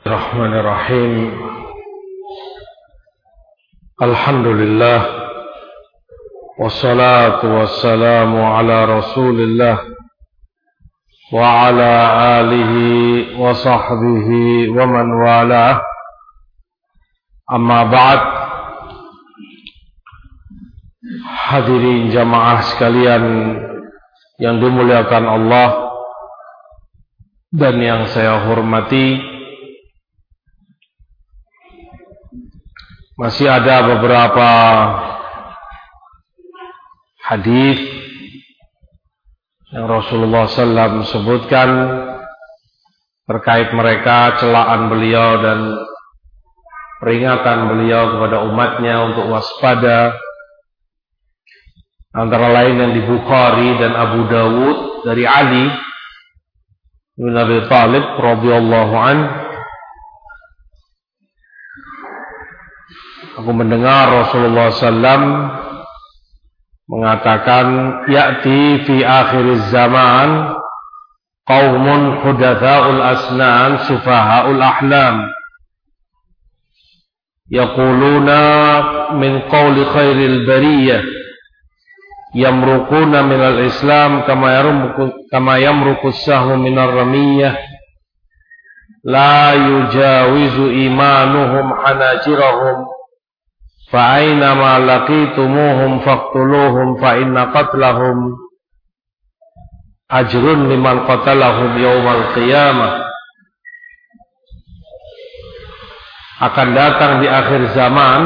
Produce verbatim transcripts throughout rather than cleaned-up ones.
Bismillahirrahmanirrahim. Alhamdulillah wassalatu wassalamu ala Rasulillah wa ala alihi wa sahbihi wa man walah. Amma ba'd. Hadirin jamaah sekalian yang dimuliakan Allah dan yang saya hormati, masih ada beberapa hadis yang Rasulullah sallallahu alaihi wasallam sebutkan terkait mereka, celaan beliau dan peringatan beliau kepada umatnya untuk waspada. Antara lain yang di Bukhari dan Abu Dawud dari Ali bin Abi Thalib radhiyallahu anhu. Aku mendengar Rasulullah sallallahu alaihi wasallam mengatakan, ya'ti fi akhir zaman qaumun hudatha'ul asnan sufaha'ul ahlam yaquluna min qawli khairil bariyah yamruquna minal islam kama yarmuqu kama yamruqu as-sahmu minar ramiyah la yujawizu imanuhum hanajirahum فَأَيْنَمَا لَقِيتُمُوهُمْ فَاقْتُلُوهُمْ فَإِنَّ قَتْلَهُمْ أَجْرٌ لِمَنْ قَتَلَهُمْ يَوْمَ الْقِيَامَةِ. Akan datang di akhir zaman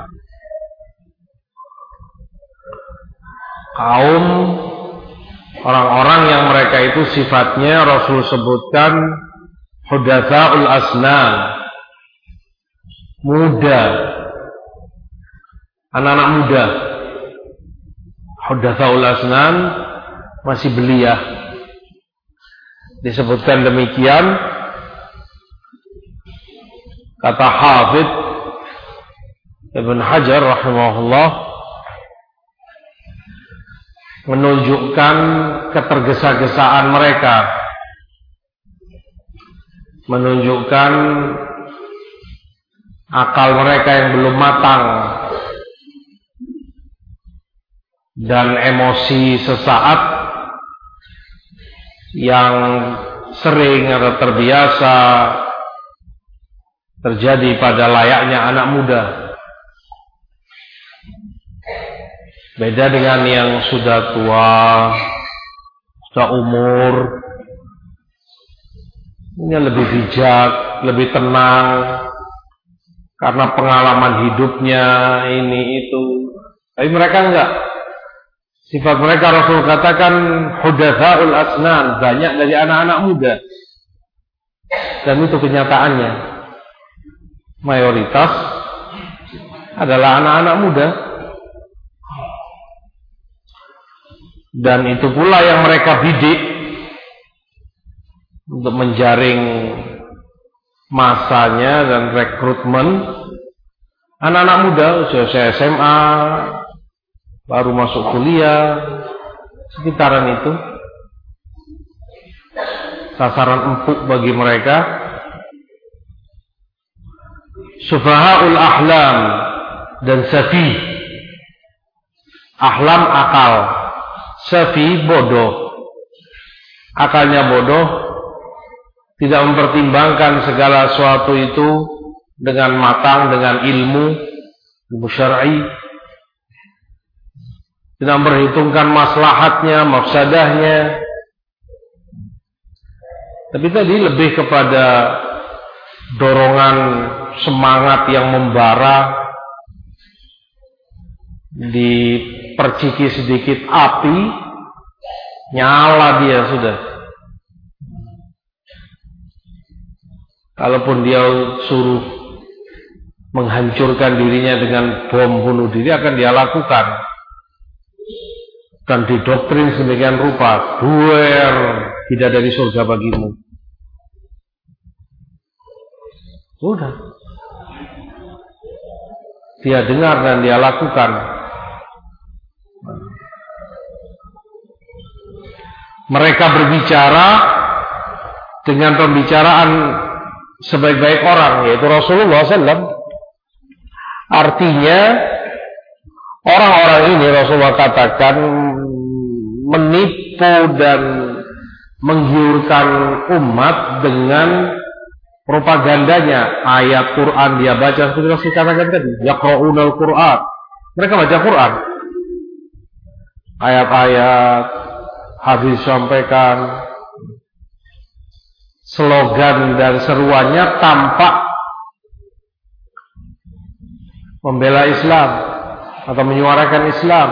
kaum orang-orang yang mereka itu sifatnya Rasul sebutkan hudatha'ul asnan, muda, anak-anak muda. Hudatsaul asnan, masih belia. Disebutkan demikian, kata Hafidz Ibn Hajar rahimahullah, menunjukkan ketergesa-gesaan mereka, menunjukkan akal mereka yang belum matang dan emosi sesaat yang sering atau terbiasa terjadi pada layaknya anak muda. Beda dengan yang sudah tua, sudah umur. Ini lebih bijak, lebih tenang karena pengalaman hidupnya ini itu. Tapi mereka enggak. Sifat mereka Rasul katakan hudatsaul asnan, banyak dari anak-anak muda. Dan itu kenyataannya. Mayoritas adalah anak-anak muda. Dan itu pula yang mereka bidik untuk menjaring masanya dan rekrutmen anak-anak muda usia S M A, baru masuk kuliah, sekitaran itu sasaran empuk bagi mereka. Sufahaul ahlam dan safi. Ahlam akal, safi bodoh. Akalnya bodoh, tidak mempertimbangkan segala sesuatu itu dengan matang, dengan ilmu ilmu syar'i, tidak memperhitungkan maslahatnya, mafsadahnya. Tapi tadi lebih kepada dorongan semangat yang membara, diperciki sedikit api, nyala dia sudah. Kalaupun dia suruh menghancurkan dirinya dengan bom bunuh diri, akan dia lakukan. Dan didoktrin sedemikian rupa, duer, tidak dari surga bagimu. Sudah. Dia dengar dan dia lakukan. Mereka berbicara dengan pembicaraan sebaik-baik orang, yaitu Rasulullah shallallahu alaihi wasallam. Artinya orang-orang ini Rasulullah katakan menipu dan menggiurkan umat dengan propagandanya. Ayat Quran dia baca seperti yang saya katakan tadi, yaqra'unal Quran, mereka baca Quran, ayat-ayat hadis sampaikan, slogan dan seruannya tampak membela Islam atau menyuarakan Islam,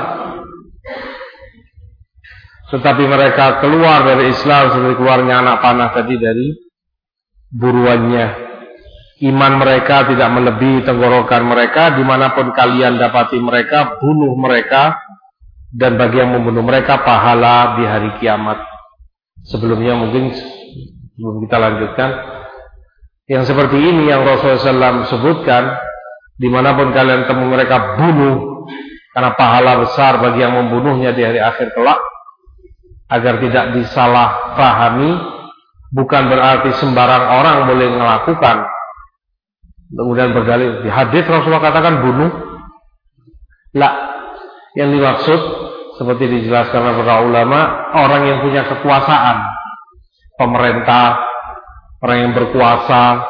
tetapi mereka keluar dari Islam seperti keluarnya anak panah tadi dari buruannya. Iman mereka tidak melebihi tenggorokan mereka. Dimanapun kalian dapati mereka, bunuh mereka, dan bagi yang membunuh mereka pahala di hari kiamat. Sebelumnya mungkin sebelum kita lanjutkan, yang seperti ini yang Rasulullah shallallahu alaihi wasallam sebutkan, dimanapun kalian temu mereka, bunuh, karena pahala besar bagi yang membunuhnya di hari akhir kelak. Agar tidak disalahpahami, bukan berarti sembarang orang boleh melakukan. Kemudian berdalil di hadis Rasulullah katakan bunuh. Lah, yang dimaksud seperti dijelaskan oleh para ulama, orang yang punya kekuasaan, pemerintah, orang yang berkuasa,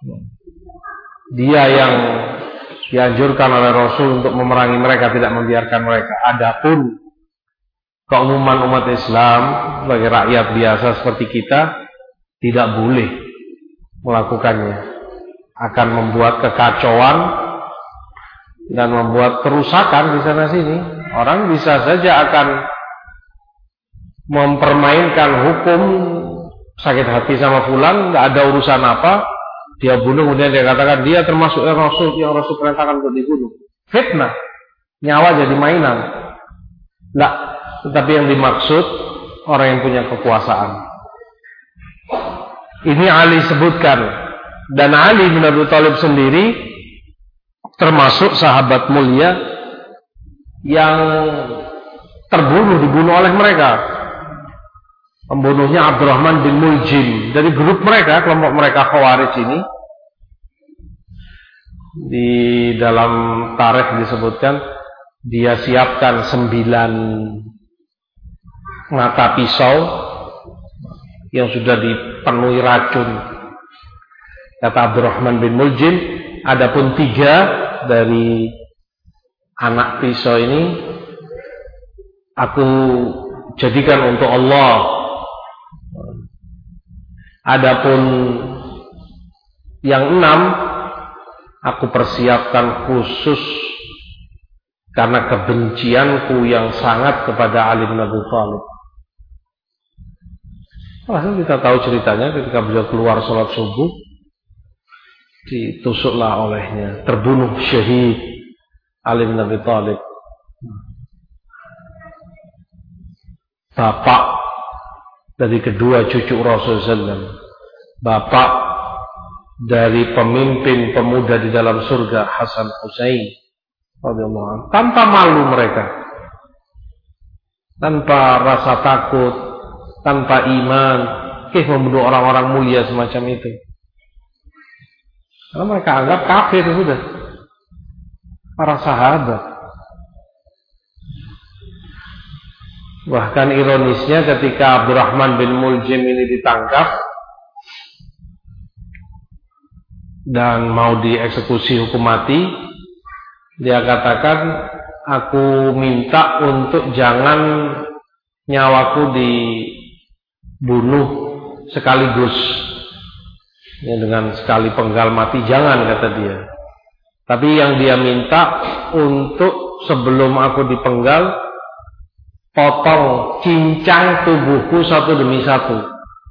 dia yang dianjurkan oleh Rasul untuk memerangi mereka, tidak membiarkan mereka. Adapun keumuman umat Islam sebagai rakyat biasa seperti kita tidak boleh melakukannya, akan membuat kekacauan dan membuat kerusakan di sana sini. Orang bisa saja akan mempermainkan hukum, sakit hati sama fulan, nggak ada urusan apa, dia bunuh, kemudian dia katakan dia termasuk yang Rasul yang Rasul perintahkan untuk dibunuh. Fitnah, nyawa jadi mainan. Nggak, tetapi yang dimaksud orang yang punya kekuasaan. Ini Ali sebutkan, dan Ali bin Abi Thalib sendiri termasuk sahabat mulia yang terbunuh, dibunuh oleh mereka. Pembunuhnya Abdurrahman bin Muljim dari grup mereka, kelompok mereka Khawarij ini. Di dalam tarikh disebutkan dia siapkan sembilan mata pisau yang sudah dipenuhi racun. Kata Abdurrahman bin Muljim, adapun tiga dari anak pisau ini aku jadikan untuk Allah. Adapun yang enam aku persiapkan khusus karena kebencianku yang sangat kepada Ali bin Abi Thalib. Langsung kita tahu ceritanya ketika beliau keluar sholat subuh, ditusuklah olehnya, terbunuh syahid Ali bin Abi Thalib, bapak dari kedua cucu Rasulullah shallallahu alaihi wasallam, bapak dari pemimpin pemuda di dalam surga Hasan Husain radhiyallahu anhu. Tanpa malu mereka, tanpa rasa takut, tanpa iman, kih membunuh orang-orang mulia semacam itu. Karena mereka anggap kafir sudah para sahabat. Bahkan ironisnya ketika Abdurrahman bin Muljim ini ditangkap dan mau dieksekusi hukum mati, dia katakan, aku minta untuk jangan nyawaku dibunuh sekaligus, ya, dengan sekali penggal mati, jangan, kata dia. Tapi yang dia minta untuk sebelum aku dipenggal, potong, cincang tubuhku satu demi satu,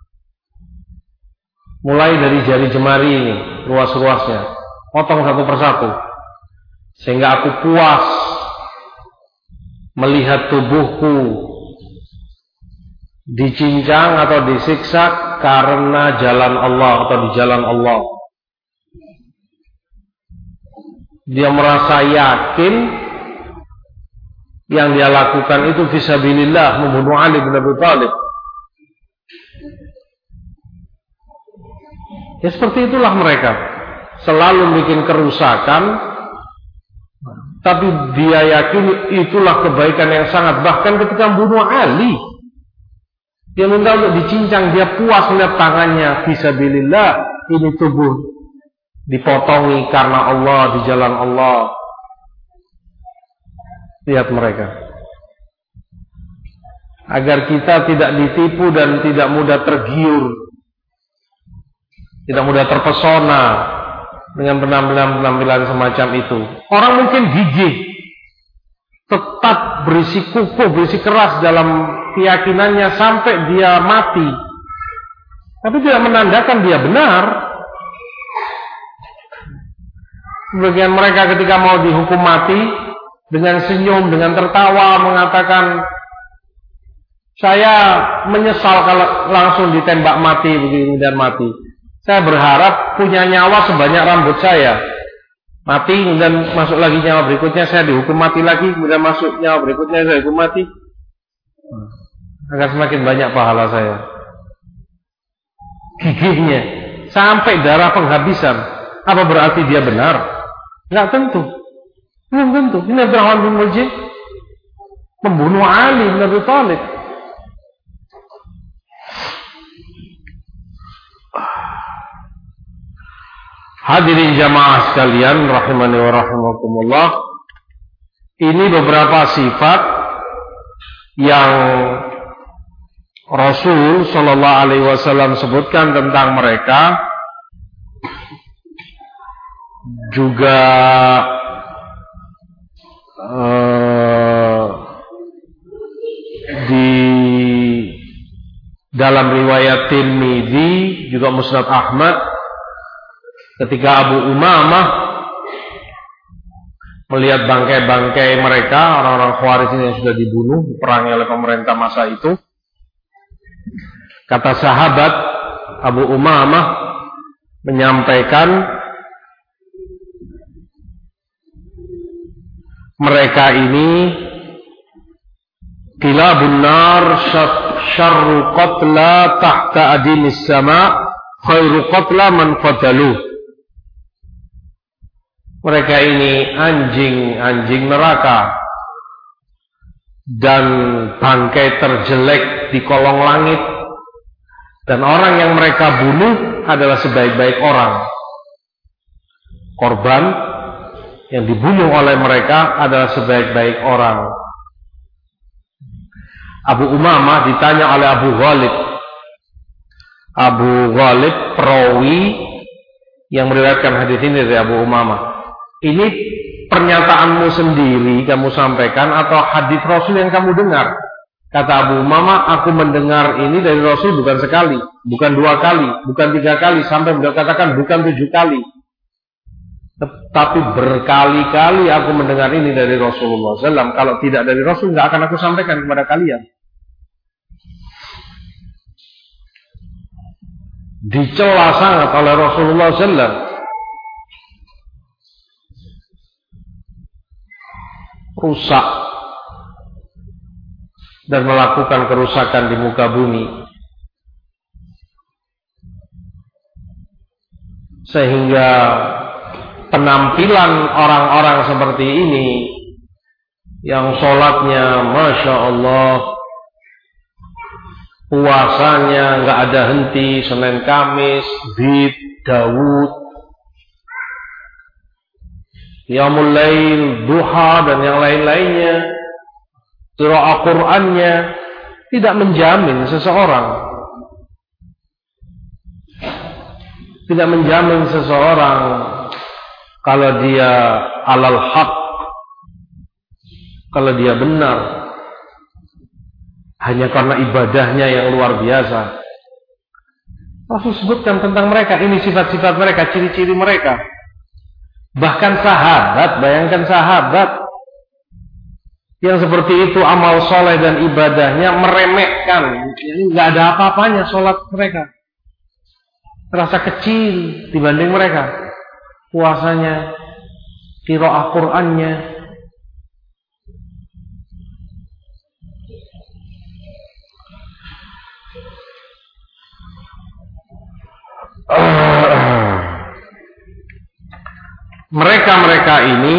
mulai dari jari jemari ini, ruas-ruasnya, potong satu persatu, sehingga aku puas melihat tubuhku dicincang atau disiksa karena jalan Allah atau di jalan Allah. Dia merasa yakin yang dia lakukan itu fisabilillah, membunuh Ali bin Abi Thalib. Ya seperti itulah mereka, selalu bikin kerusakan, tapi dia yakini itulah kebaikan yang sangat. Bahkan ketika membunuh Ali, dia minta untuk dicincang, dia puas melihat tangannya, fisabilillah, ini tubuh dipotongi karena Allah, di jalan Allah. Lihat mereka. Agar kita tidak ditipu dan tidak mudah tergiur, tidak mudah terpesona dengan penampilan-penampilan semacam itu. Orang mungkin gigih, tetap berisi kukuh, berisi keras dalam keyakinannya sampai dia mati, tapi tidak menandakan dia benar. Sebagian mereka ketika mau dihukum mati, dengan senyum, dengan tertawa mengatakan, saya menyesal kalau langsung ditembak mati begini dan mati. Saya berharap punya nyawa sebanyak rambut saya. Mati, kemudian masuk lagi nyawa berikutnya, saya dihukum mati lagi, kemudian masuk nyawa berikutnya, saya dihukum mati. Agar semakin banyak pahala saya. Gigihnya sampai darah penghabisan. Apa berarti dia benar? Enggak tentu. Belum tentu. Ini Abdurrahman bin Muljim membunuh Ali bin Abi Thalib. Hadirin jamaah sekalian rahimani wa rahimakumullah, ini beberapa sifat yang Rasul sallallahu alaihi wasallam sebutkan tentang mereka, juga uh, di dalam riwayat Tirmidzi, juga Musnad Ahmad, ketika Abu Umamah melihat bangkai-bangkai mereka, orang-orang Khawarij yang sudah dibunuh, diperangi oleh pemerintah masa itu, kata sahabat Abu Umamah menyampaikan, mereka ini kilabun nar syarru qatla tahta adinis sama khairu qatla man qataluh. Mereka ini anjing-anjing neraka dan bangkai terjelek di kolong langit, dan orang yang mereka bunuh adalah sebaik-baik orang. Korban yang dibunuh oleh mereka adalah sebaik-baik orang. Abu Umamah ditanya oleh Abu Ghalib. Abu Ghalib perawi yang meriwayatkan hadis ini dari Abu Umamah. Ini pernyataanmu sendiri kamu sampaikan atau hadis Rasul yang kamu dengar? Kata Abu Umamah, aku mendengar ini dari Rasul bukan sekali, bukan dua kali, bukan tiga kali, sampai beliau katakan bukan tujuh kali, tapi berkali-kali aku mendengar ini dari Rasulullah shallallahu alaihi wasallam. Kalau tidak dari Rasul, nggak akan aku sampaikan kepada kalian. Dicela sangat oleh Rasulullah shallallahu alaihi wasallam. Rusak dan melakukan kerusakan di muka bumi, sehingga penampilan orang-orang seperti ini yang sholatnya Masya Allah, puasanya nggak ada henti, Senin Kamis, Bid, Daud, Qiyamul Lail, Duha, dan yang lain-lainnya, qiraah Qur'annya, tidak menjamin seseorang, tidak menjamin seseorang kalau dia alal haq, kalau dia benar, hanya karena ibadahnya yang luar biasa. Rasul sebutkan tentang mereka, ini sifat-sifat mereka, ciri-ciri mereka. Bahkan sahabat, bayangkan sahabat yang seperti itu, amal soleh dan ibadahnya meremehkan, nggak ada apa-apanya sholat mereka, terasa kecil dibanding mereka, puasanya, qiraah Qur'annya. mereka-mereka ini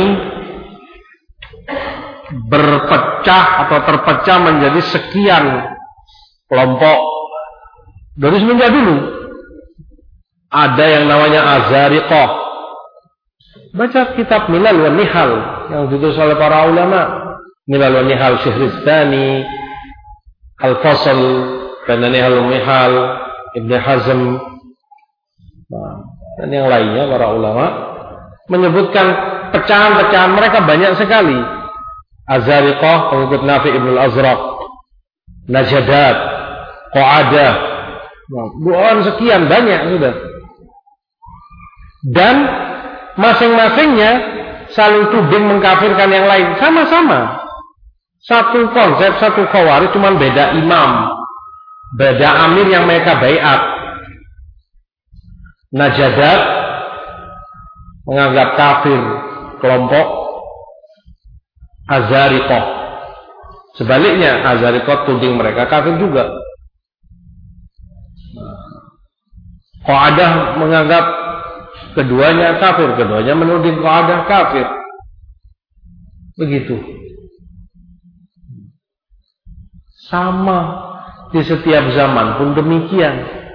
berpecah atau terpecah menjadi sekian kelompok. Dari semenjak dulu ada yang namanya Azariqah. Baca kitab Milal wa Nihal yang ditulis oleh para ulama. Milal wa Nihal Syihristani, Al-Fasl, dan Nihal wa Nihal Ibn Hazm, nah, dan yang lainnya para ulama menyebutkan pecahan-pecahan mereka banyak sekali. Azariqah, pengikut Nafi' ibn al-Azraq, Najadat, Qa'adah, nah, bukan sekian banyak sudah. Dan masing-masingnya saling tuding mengkafirkan yang lain, sama-sama satu konsep, satu khawarij, cuman beda imam, beda amir yang mereka baiat. Najadat menganggap kafir kelompok Azariqah. Sebaliknya Azariqah tuding mereka kafir juga. Qa'adah menganggap keduanya kafir, keduanya menuding Qa'adah kafir. Begitu. Sama di setiap zaman pun demikian.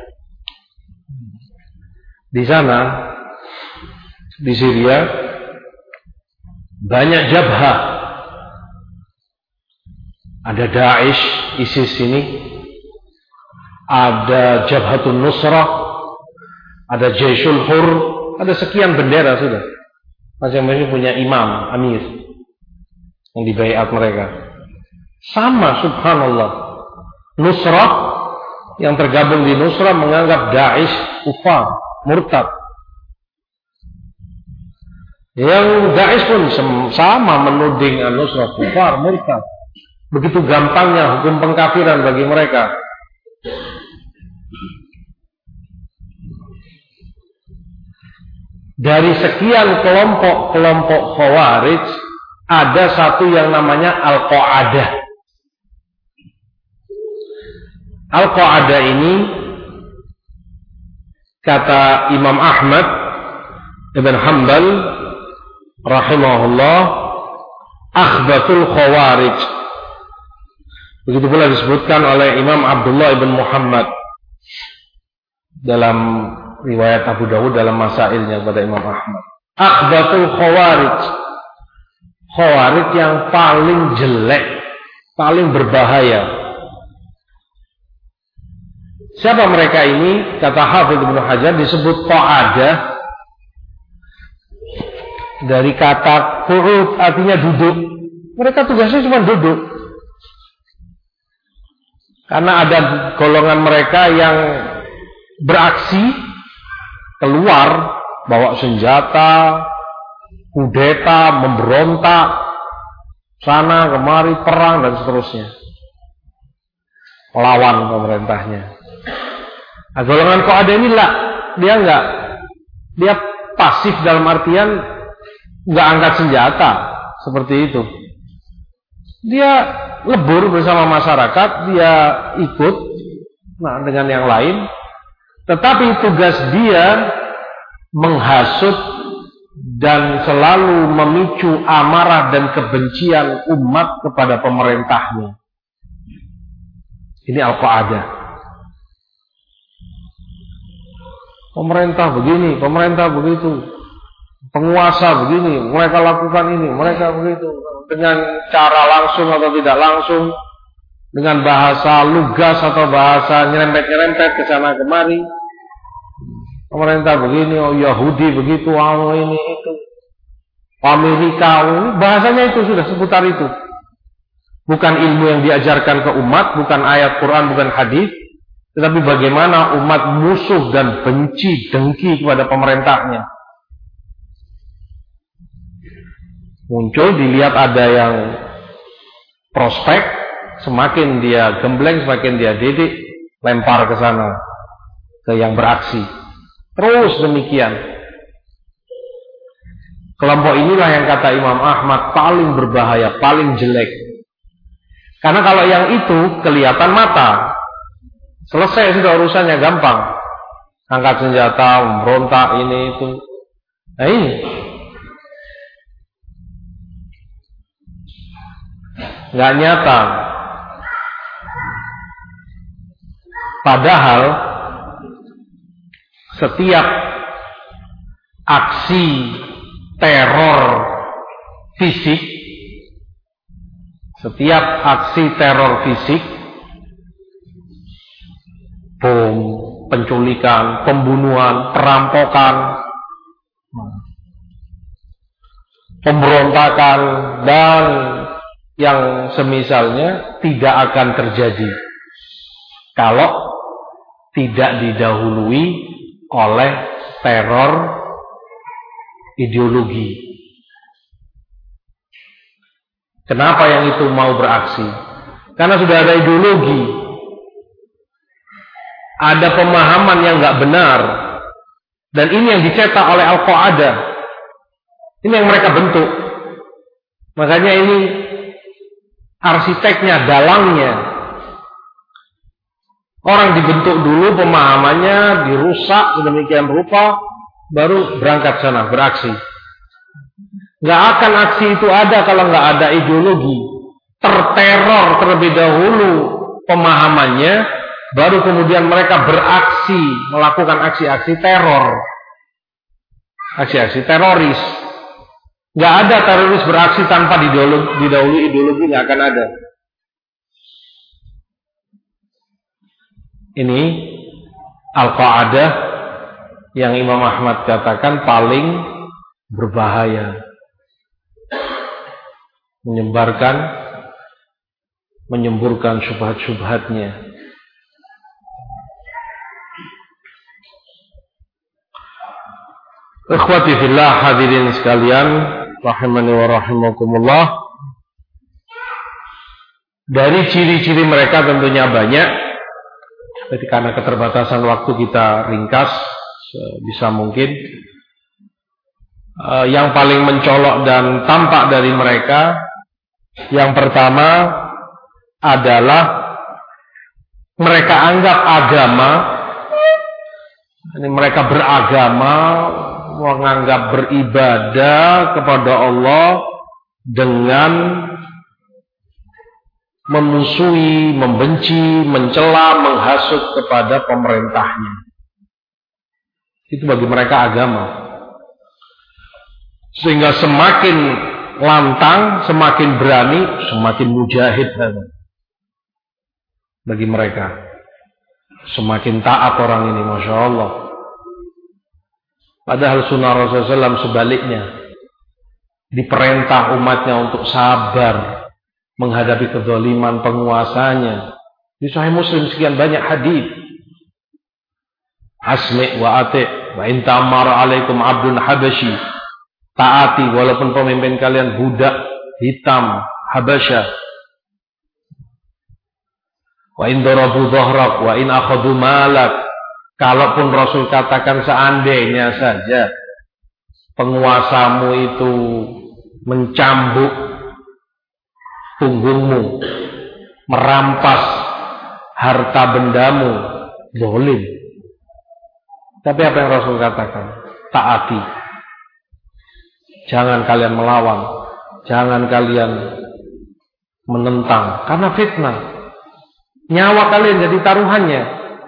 Di sana, di Syria, banyak jabhah. Ada Daesh, ISIS ini, ada Jabhatun Nusrah, ada Jaisul Hur, ada sekian bendera sudah. Masing-masing punya imam, amir yang dibaiat mereka. Sama, subhanallah. Nusrah yang tergabung di Nusrah menganggap Daesh kufar, murtad. Yang Daesh pun sama menuding Nusrah kufar, murtad. Begitu gampangnya hukum pengkafiran bagi mereka. Dari sekian kelompok-kelompok Khawarij, ada satu yang namanya Al-Qa'adah. Al-Qa'adah ini, kata Imam Ahmad Ibn Hanbal rahimahullah, akhbathul Khawarij. Begitu pula disebutkan oleh Imam Abdullah ibn Muhammad dalam riwayat Abu Dawud dalam masailnya kepada Imam Ahmad. Akhbathul Khawarij, Khawarij yang paling jelek, paling berbahaya. Siapa mereka ini? Kata Hafidz Ibnu Hajar, disebut Qa'adah dari kata qu'ud, artinya duduk. Mereka tugasnya cuma duduk. Karena ada golongan mereka yang beraksi keluar, bawa senjata, kudeta, memberontak, sana kemari, perang dan seterusnya, melawan pemerintahnya. Nah, golongan Qa'adah ini lah, dia enggak, dia pasif dalam artian enggak angkat senjata seperti itu. Dia lebur bersama masyarakat, dia ikut nah, dengan yang lain, tetapi tugas dia menghasut dan selalu memicu amarah dan kebencian umat kepada pemerintahnya. Ini Al-Qa'adah. Pemerintah begini, pemerintah begitu, penguasa begini, mereka lakukan ini, mereka begitu, dengan cara langsung atau tidak langsung, dengan bahasa lugas atau bahasa nyerempet-nyerempet ke sana kemari. Pemerintah begini, oh Yahudi begitu, oh ini itu, Amerika, oh ini, bahasanya itu sudah seputar itu. Bukan ilmu yang diajarkan ke umat, bukan ayat Quran, bukan hadis, tetapi bagaimana umat musuh dan benci, dengki kepada pemerintahnya. Muncul, dilihat ada yang prospek, semakin dia gembleng, semakin dia didik, lempar ke sana, ke yang beraksi. Terus demikian. Kelompok inilah yang kata Imam Ahmad paling berbahaya, paling jelek. Karena kalau yang itu kelihatan mata, selesai sudah urusannya, gampang. angkat senjata, memberontak ini itu. Nah ini nggak nyata. Padahal setiap aksi teror fisik, setiap aksi teror fisik, bom, penculikan, pembunuhan, perampokan, pemberontakan, dan yang semisalnya tidak akan terjadi kalau tidak didahului oleh teror ideologi. Kenapa yang itu mau beraksi? Karena sudah ada ideologi, ada pemahaman yang nggak benar, dan ini yang dicetak oleh Al-Qaeda. Ini yang mereka bentuk. Makanya ini arsiteknya, dalangnya. Orang dibentuk dulu pemahamannya, dirusak sedemikian rupa, baru berangkat sana, beraksi. Gak akan aksi itu ada kalau gak ada ideologi. Terteror terlebih dahulu pemahamannya, baru kemudian mereka beraksi, melakukan aksi-aksi teror. Aksi-aksi teroris. Gak ada teroris beraksi tanpa didahului ideologi, gak akan ada. Ini Al-Qaeda yang Imam Ahmad katakan paling berbahaya, menyebarkan, menyemburkan syubhat-syubhatnya. Ikhwati fillah, hadirin sekalian, rahimani wa rahimakumullah. Dari ciri-ciri mereka tentunya banyak. Tapi karena keterbatasan waktu kita ringkas sebisa mungkin. uh, Yang paling mencolok dan tampak dari mereka, yang pertama adalah mereka anggap agama, ini mereka beragama, menganggap beribadah kepada Allah dengan memusuhi, membenci, mencela, menghasut kepada pemerintahnya. Itu bagi mereka agama. Sehingga semakin lantang, semakin berani, semakin mujahid bagi mereka. Semakin taat orang ini, Masya Allah. Padahal sunnah Rasulullah shallallahu alaihi wasallam sebaliknya. Diperintah umatnya untuk sabar menghadapi kezaliman penguasanya. Di Sahih Muslim sekian banyak hadis. Asmi' wa ati' wa in ta'ammara 'alaikum 'abdun habasyi. Taati walaupun pemimpin kalian budak hitam Habasyah. Wa in darabu dhahrak wa in akhadhu malak. Kalaupun Rasul katakan seandainya saja penguasamu itu mencambuk punggungmu, merampas harta bendamu, zalim. Tapi apa yang Rasul katakan? Taati. Jangan kalian melawan, jangan kalian menentang, karena fitnah. Nyawa kalian jadi taruhannya,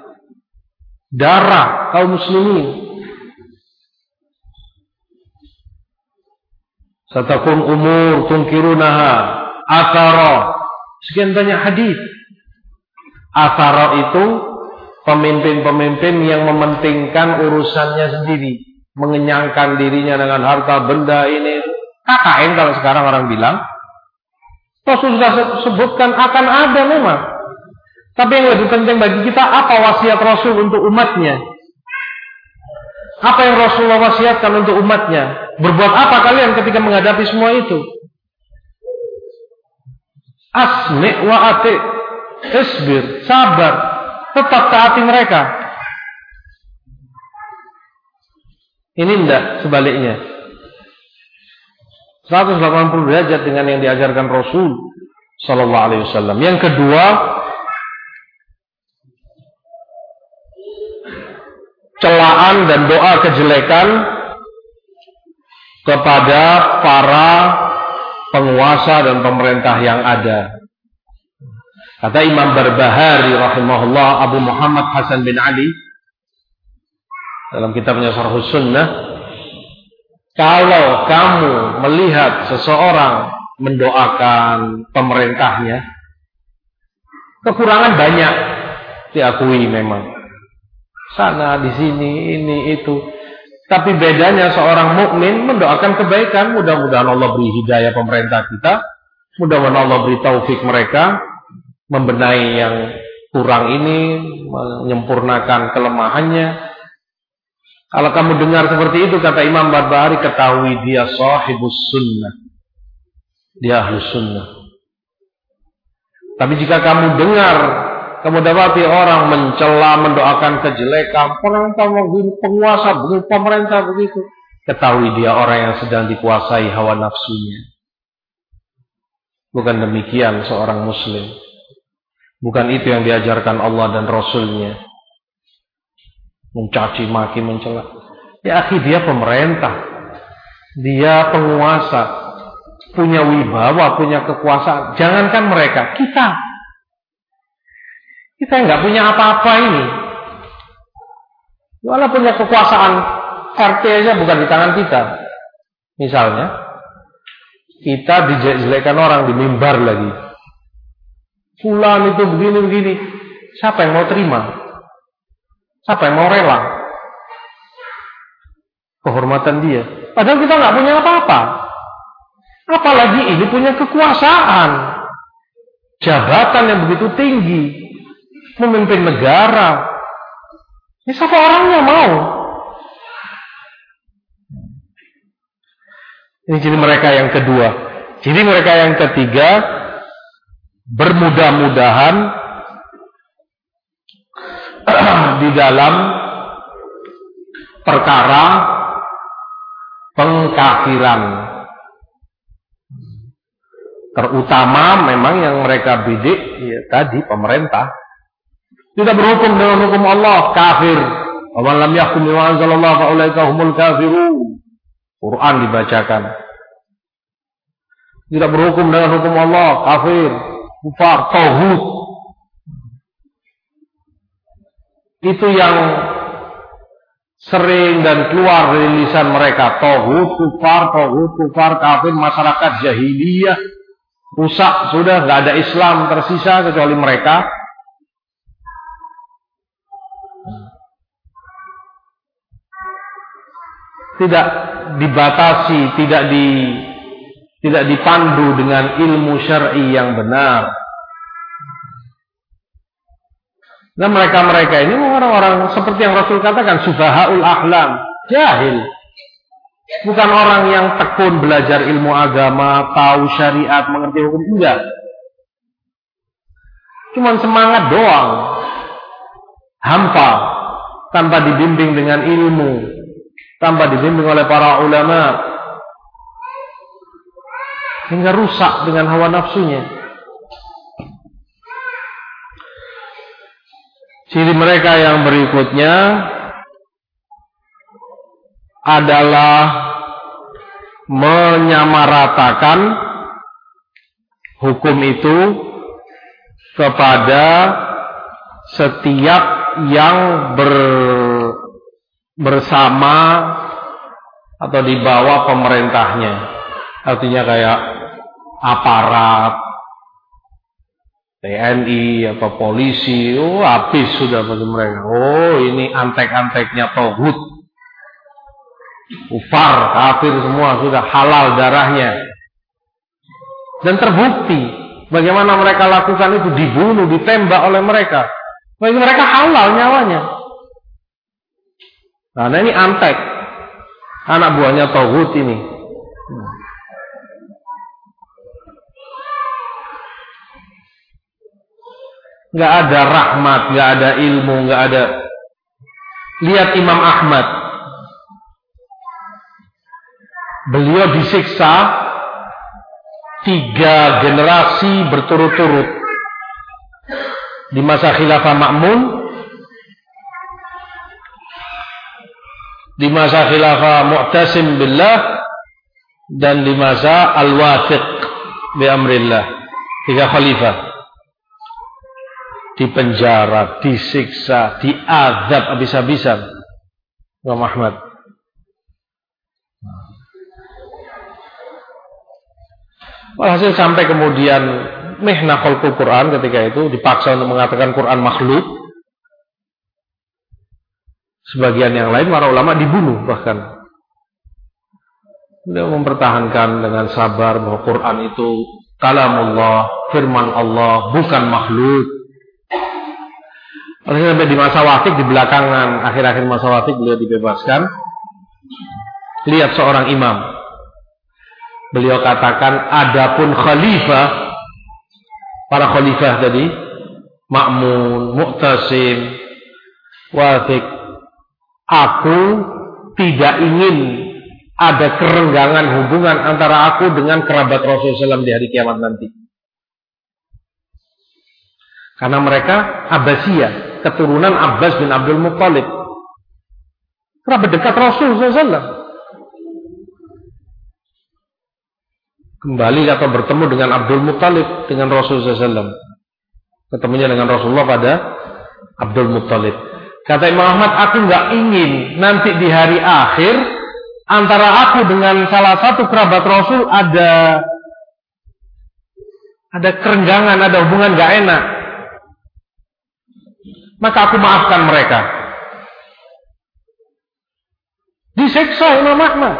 darah kaum muslimin. Satakun umur tunkirunaha athara. Sekian banyak hadis. Athara itu pemimpin-pemimpin yang mementingkan urusannya sendiri, mengenyangkan dirinya dengan harta benda ini. K K N kalau sekarang orang bilang. Rasul sudah sebutkan akan ada memang. Tapi yang lebih penting bagi kita, apa wasiat Rasul untuk umatnya? Apa yang Rasulullah wasiatkan untuk umatnya? Berbuat apa kalian ketika menghadapi semua itu? Asmi' wa ati', isbir, sabar, tetap taati mereka. Ini enggak sebaliknya. seratus delapan puluh derajat dengan yang diajarkan Rasul sallallahu alaihi wasallam. Yang kedua, celaan dan doa kejelekan kepada para penguasa dan pemerintah yang ada. Kata Imam Barbahari rahimahullah, Abu Muhammad Hasan bin Ali dalam kitabnya Syarhus Sunnah, kalau kamu melihat seseorang mendoakan pemerintahnya, kekurangan banyak diakui memang. Sana, di sini, ini, itu. Tapi bedanya seorang mukmin mendoakan kebaikan, mudah-mudahan Allah beri hidayah pemerintah kita, mudah-mudahan Allah beri taufik mereka membenahi yang kurang ini, menyempurnakan kelemahannya. Kalau kamu dengar seperti itu, kata Imam Barbahari, ketahui dia sahibus sunnah, dia ahlus sunnah. Tapi jika kamu dengar, kamu dapati orang mencela, mendoakan kejelekan, pemerintah begini, penguasa begini, pemerintah begitu, ketahui dia orang yang sedang dikuasai hawa nafsunya. Bukan demikian seorang muslim. Bukan itu yang diajarkan Allah dan Rasulnya. Mencaci maki, mencela. Ya akhi, dia pemerintah, dia penguasa, punya wibawa, punya kekuasaan. Jangankan mereka, kita kita nggak punya apa-apa ini. Walau punya kekuasaan, R T aja bukan di tangan kita. Misalnya kita dijelek-jelekan orang di mimbar lagi, fulan itu begini-begini, siapa yang mau terima? Siapa yang mau rela? Kehormatan dia. Padahal kita nggak punya apa-apa. Apalagi ini punya kekuasaan, jabatan yang begitu tinggi, memimpin negara. Ini siapa orangnya mau? Ini ciri mereka yang kedua. Ciri mereka yang ketiga, bermudah-mudahan di dalam perkara pengkafiran. Terutama memang yang mereka bidik ya, tadi pemerintah tidak berhukum dengan hukum Allah, kafir. Wa man lam yahkum bima anzalallahu fa ulaika humul kafirun. Quran dibacakan. Tidak berhukum dengan hukum Allah, kafir, kufar, tauhid. Itu yang sering dan keluar dari lisan mereka. Tauhid, kufar, tauhid, kufar, kafir, masyarakat jahiliyah rusak, sudah nggak ada Islam tersisa kecuali mereka. Tidak dibatasi, tidak di tidak dipandu dengan ilmu syar'i yang benar. Nah mereka-mereka ini orang-orang seperti yang Rasul katakan, sufahaul ahlam, jahil. Bukan orang yang tekun belajar ilmu agama, tahu syariat, mengerti hukum, enggak. Cuman semangat doang, hampa, tanpa dibimbing dengan ilmu, tanpa dibimbing oleh para ulama, hingga rusak dengan hawa nafsunya. Ciri mereka yang berikutnya adalah menyamaratakan hukum itu kepada setiap yang ber, bersama atau di bawah pemerintahnya. Artinya kayak aparat, T N I atau polisi, oh habis sudah bagi mereka. Oh ini antek-anteknya tauhid, kufar, kafir semua, sudah halal darahnya. Dan terbukti bagaimana mereka lakukan itu, dibunuh, ditembak oleh mereka. Bagi mereka halal nyawanya. Nah ini antek, anak buahnya tauhid ini. Nggak ada rahmat, nggak ada ilmu, nggak ada. Lihat Imam Ahmad, beliau disiksa tiga generasi berturut-turut di masa khilafah Ma'mun. di masa khilafah Mu'tasim billah dan di masa Al-Wathiq bi amrillah, tiga khalifah. Dipenjara, disiksa, diazab habis-habisan Imam Ahmad. Walhasil sampai kemudian mihnah khalqul Quran, ketika itu dipaksa untuk mengatakan Quran makhluk. Sebagian yang lain para ulama dibunuh bahkan. Beliau mempertahankan dengan sabar bahwa Quran itu kalamullah, firman Allah, bukan makhluk. Oleh sampai di masa Wathiq, di belakangan akhir-akhir masa Wathiq beliau dibebaskan. Lihat seorang imam, beliau katakan, adapun khalifah, para khalifah tadi, Ma'mun, Mu'tasim, Wathiq, aku tidak ingin ada kerenggangan hubungan antara aku dengan kerabat Rasulullah shallallahu alaihi wasallam di hari kiamat nanti. Karena mereka Abbasiyah, keturunan Abbas bin Abdul Muttalib, kerabat dekat Rasulullah shallallahu alaihi wasallam. Kembali atau bertemu dengan Abdul Muttalib, dengan Rasulullah shallallahu alaihi wasallam. Ketemunya dengan Rasulullah pada Abdul Muttalib. Kata Imam Ahmad, aku nggak ingin nanti di hari akhir antara aku dengan salah satu kerabat Rasul ada ada kerenggangan, ada hubungan nggak enak. Maka aku maafkan mereka. Disiksa Imam Ahmad,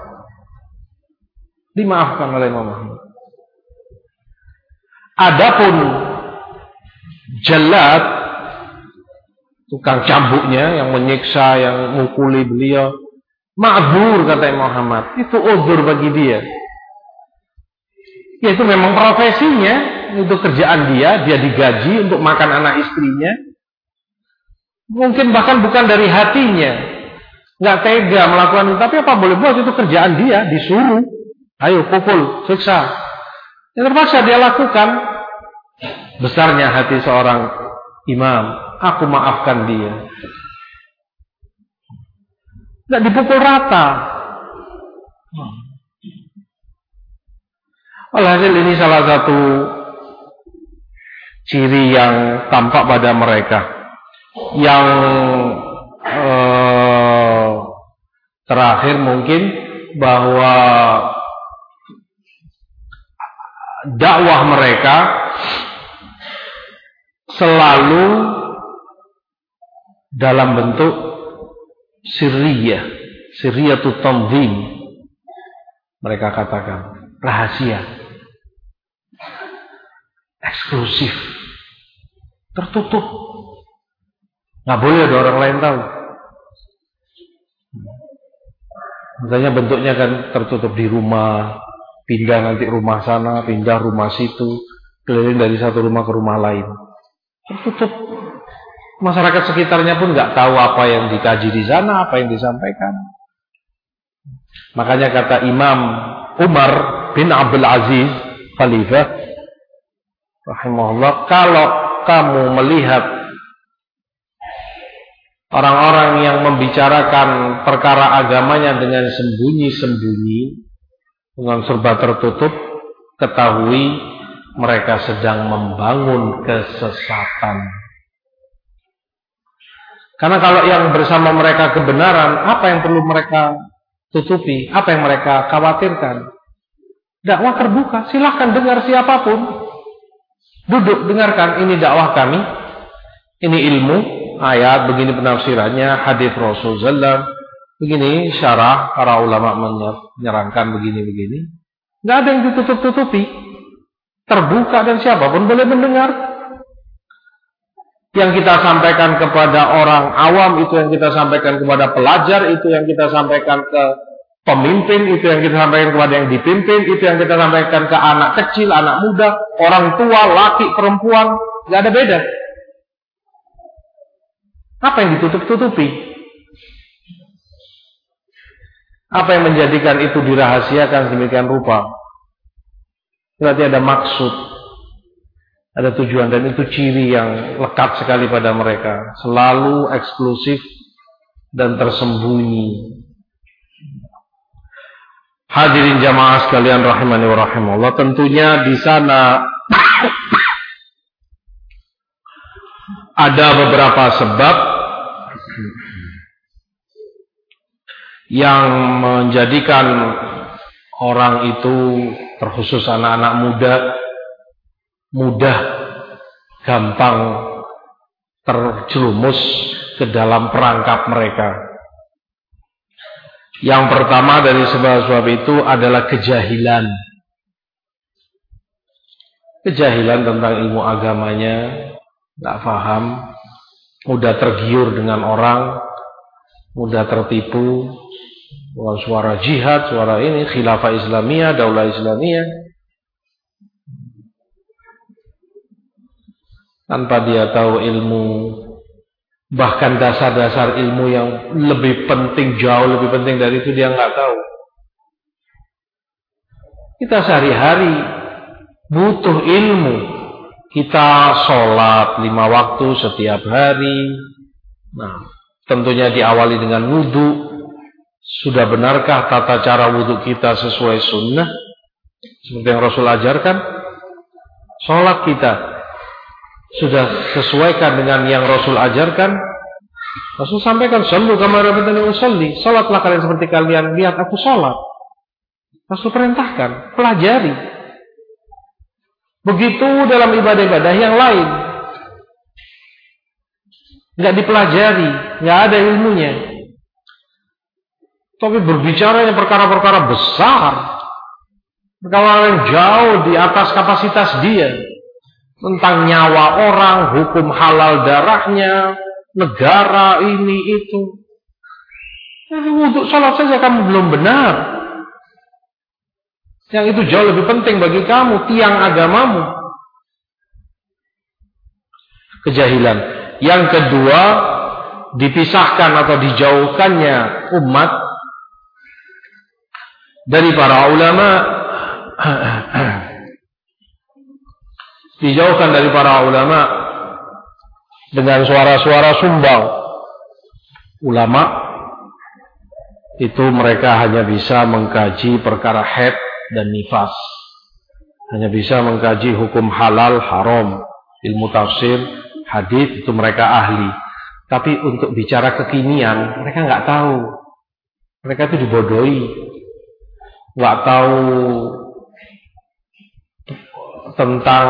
dimaafkan oleh Imam Ahmad. Adapun Jalad, tukang cambuknya yang menyiksa, yang mukuli beliau, ma'dzur kata Imam Muhammad, itu uzur bagi dia. Ya itu memang profesinya, itu kerjaan dia, dia digaji untuk makan anak istrinya. Mungkin bahkan bukan dari hatinya, nggak tega melakukan itu, tapi apa boleh buat, itu kerjaan dia, disuruh, ayo pukul, siksa. Yang terpaksa dia lakukan. Besarnya hati seorang imam, aku maafkan dia. Nggak dipukul rata. Walhasil ini salah satu ciri yang tampak pada mereka. Yang eh, terakhir mungkin bahwa dakwah mereka selalu dalam bentuk sirriyah, sirriyatut tanzim. Mereka katakan rahasia, eksklusif, tertutup, nggak boleh ada orang lain tahu. Makanya bentuknya kan tertutup di rumah, pindah nanti rumah sana, pindah rumah situ, keliling dari satu rumah ke rumah lain, tertutup. Masyarakat sekitarnya pun nggak tahu apa yang dikaji di sana, apa yang disampaikan. Makanya kata Imam Umar bin Abdul Aziz Khalifah rahimahullah, kalau kamu melihat orang-orang yang membicarakan perkara agamanya dengan sembunyi-sembunyi, dengan serba tertutup, ketahui mereka sedang membangun kesesatan. Karena kalau yang bersama mereka kebenaran, apa yang perlu mereka tutupi? Apa yang mereka khawatirkan? Dakwah terbuka, silahkan dengar siapapun. Duduk, dengarkan, ini dakwah kami, ini ilmu, ayat, begini penafsirannya, hadis Rasul sallallahu alaihi wasallam, begini syarah, para ulama menyerangkan begini-begini. Nggak ada yang ditutup-tutupi, terbuka dan siapapun boleh mendengar. Yang kita sampaikan kepada orang awam, itu yang kita sampaikan kepada pelajar, itu yang kita sampaikan ke pemimpin, itu yang kita sampaikan kepada yang dipimpin, itu yang kita sampaikan ke anak kecil, anak muda, orang tua, laki, perempuan, nggak ada beda. Apa yang ditutup-tutupi? Apa yang menjadikan itu dirahasiakan sedemikian rupa? Berarti ada maksud, ada tujuan, dan itu ciri yang lekat sekali pada mereka. Selalu eksklusif, dan tersembunyi. Hadirin jamaah sekalian rahimani wa rahimallah, tentunya di sana ada beberapa sebab yang menjadikan orang itu, terkhusus anak-anak muda, mudah gampang terjerumus ke dalam perangkap mereka. Yang pertama dari sebab-sebab itu adalah kejahilan. Kejahilan tentang ilmu agamanya, tidak paham, mudah tergiur dengan orang, mudah tertipu. Suara jihad, suara ini, khilafah Islamiyah, daulah Islamiyah, tanpa dia tahu ilmu, bahkan dasar-dasar ilmu yang lebih penting, jauh lebih penting dari itu dia nggak tahu. Kita sehari-hari butuh ilmu. Kita sholat lima waktu setiap hari. Nah, tentunya diawali dengan wudhu. Sudah benarkah tata cara wudhu kita sesuai sunnah seperti yang Rasul ajarkan? Sholat kita sudah sesuaikan dengan yang Rasul ajarkan? Rasul sampaikan, "Shallu kama ra'aytumuni usolli." Sholatlah kalian seperti kalian lihat aku sholat. Rasul perintahkan, pelajari. Begitu dalam ibadah-ibadah yang lain, nggak dipelajari, nggak ada ilmunya. Tapi berbicara yang perkara-perkara besar, perkara yang jauh di atas kapasitas dia, tentang nyawa orang, hukum halal darahnya, negara ini itu. Untuk sholat saja kamu belum benar. Yang itu jauh lebih penting bagi kamu, tiang agamamu. Kejahilan. Yang kedua, dipisahkan atau dijauhkannya umat dari para ulama, dijauhkan dari para ulama dengan suara-suara sumbang. Ulama itu mereka hanya bisa mengkaji perkara haid dan nifas, hanya bisa mengkaji hukum halal haram, ilmu tafsir, hadis itu mereka ahli. Tapi untuk bicara kekinian mereka nggak tahu. Mereka itu dibodohi. Nggak tahu tentang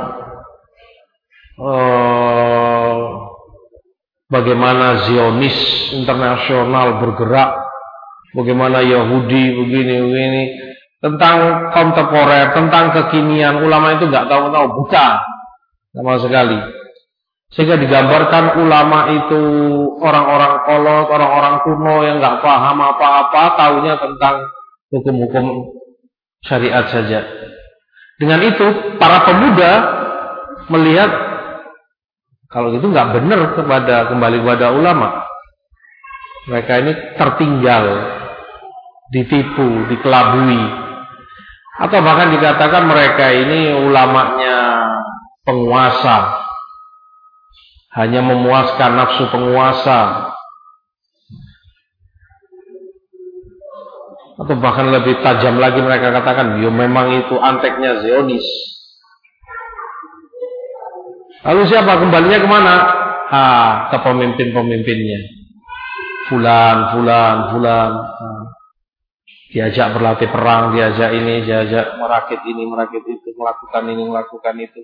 uh, bagaimana Zionis internasional bergerak, bagaimana Yahudi begini-begini, tentang kontemporer, tentang kekinian. Ulama itu nggak tahu-tahu, buta sama sekali. Sehingga digambarkan ulama itu orang-orang kolot, orang-orang kuno yang nggak paham apa-apa, taunya tentang hukum-hukum syariat saja. Dengan itu para pemuda melihat kalau itu nggak benar kepada kembali kepada ulama. Mereka ini tertinggal, ditipu, dikelabui, atau bahkan dikatakan mereka ini ulamanya penguasa, hanya memuaskan nafsu penguasa. Atau bahkan lebih tajam lagi mereka katakan, yo memang itu anteknya Zionis. Lalu siapa kembalinya kemana? Ah, ke pemimpin-pemimpinnya. Fulan, fulan, fulan. Ah. Diajak berlatih perang, diajak ini, diajak merakit ini, merakit itu, melakukan ini, melakukan itu.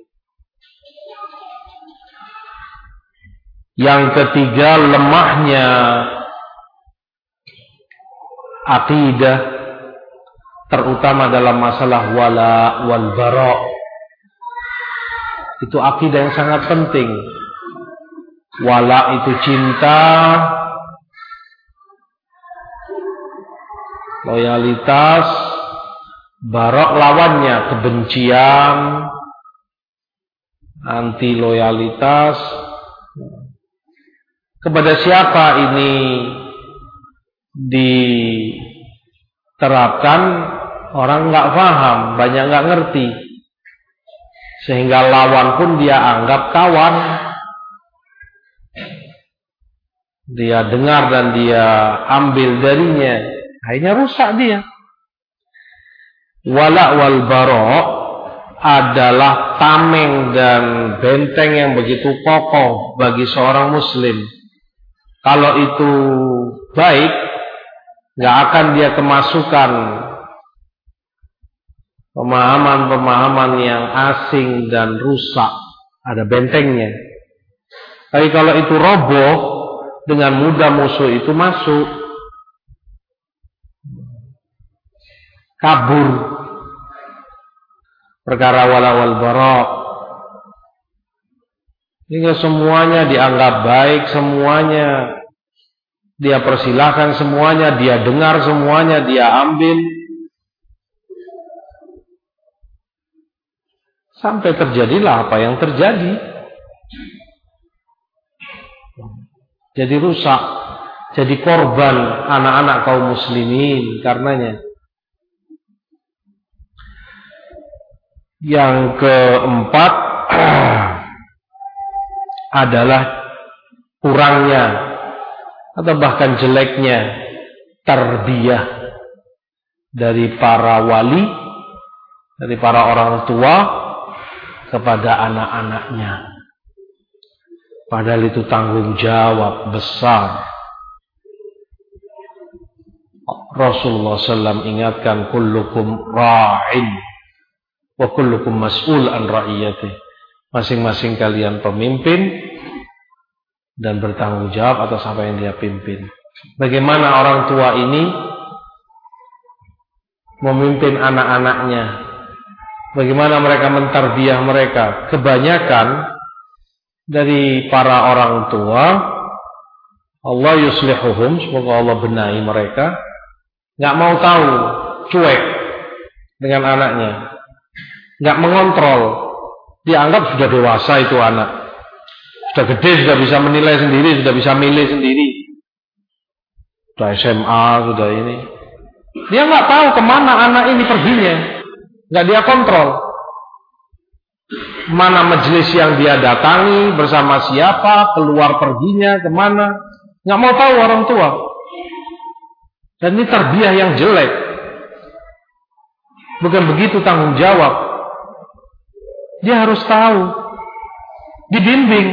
Yang ketiga, lemahnya akidah, terutama dalam masalah wala wal bara. Itu akidah yang sangat penting. Wala itu cinta, loyalitas, bara lawannya kebencian, anti loyalitas. Kepada siapa ini diterapkan, orang nggak paham, banyak nggak ngerti, sehingga lawan pun dia anggap kawan. dia dengar dan dia ambil darinya, akhirnya rusak dia. Wala wal bara adalah tameng dan benteng yang begitu kokoh bagi seorang muslim. Kalau itu baik, nggak akan dia kemasukan pemahaman-pemahaman yang asing dan rusak. Ada bentengnya. Tapi kalau itu roboh, dengan mudah musuh itu masuk, kabur. Perkara wala wal bara, hingga semuanya dianggap baik, semuanya dia persilahkan, semuanya dia dengar, semuanya dia ambil, sampai terjadilah apa yang terjadi. Jadi rusak, jadi korban anak-anak kaum muslimin karenanya. Yang keempat adalah kurangnya atau bahkan jeleknya tarbiyah dari para wali, dari para orang tua kepada anak-anaknya. Padahal itu tanggung jawab besar. Rasulullah sallallahu alaihi wasallam ingatkan, kullukum ra'in wa kullukum mas'ul an ra'iyatih. Masing-masing kalian pemimpin dan bertanggung jawab atas apa yang dia pimpin. Bagaimana orang tua ini memimpin anak-anaknya? Bagaimana mereka mentarbiyah mereka? Kebanyakan dari para orang tua, Allah yuslihuhum, semoga Allah benahi mereka, nggak mau tahu, cuek dengan anaknya, nggak mengontrol. Dianggap sudah dewasa itu anak, sudah gede, sudah bisa menilai sendiri, sudah bisa milih sendiri, sudah S M A, sudah ini. Dia nggak tahu kemana anak ini perginya, nggak dia kontrol. Mana majelis yang dia datangi, bersama siapa, keluar perginya kemana, nggak mau tahu orang tua. Dan ini tarbiyah yang jelek. Bukan begitu tanggung jawab. Dia harus tahu, dibimbing.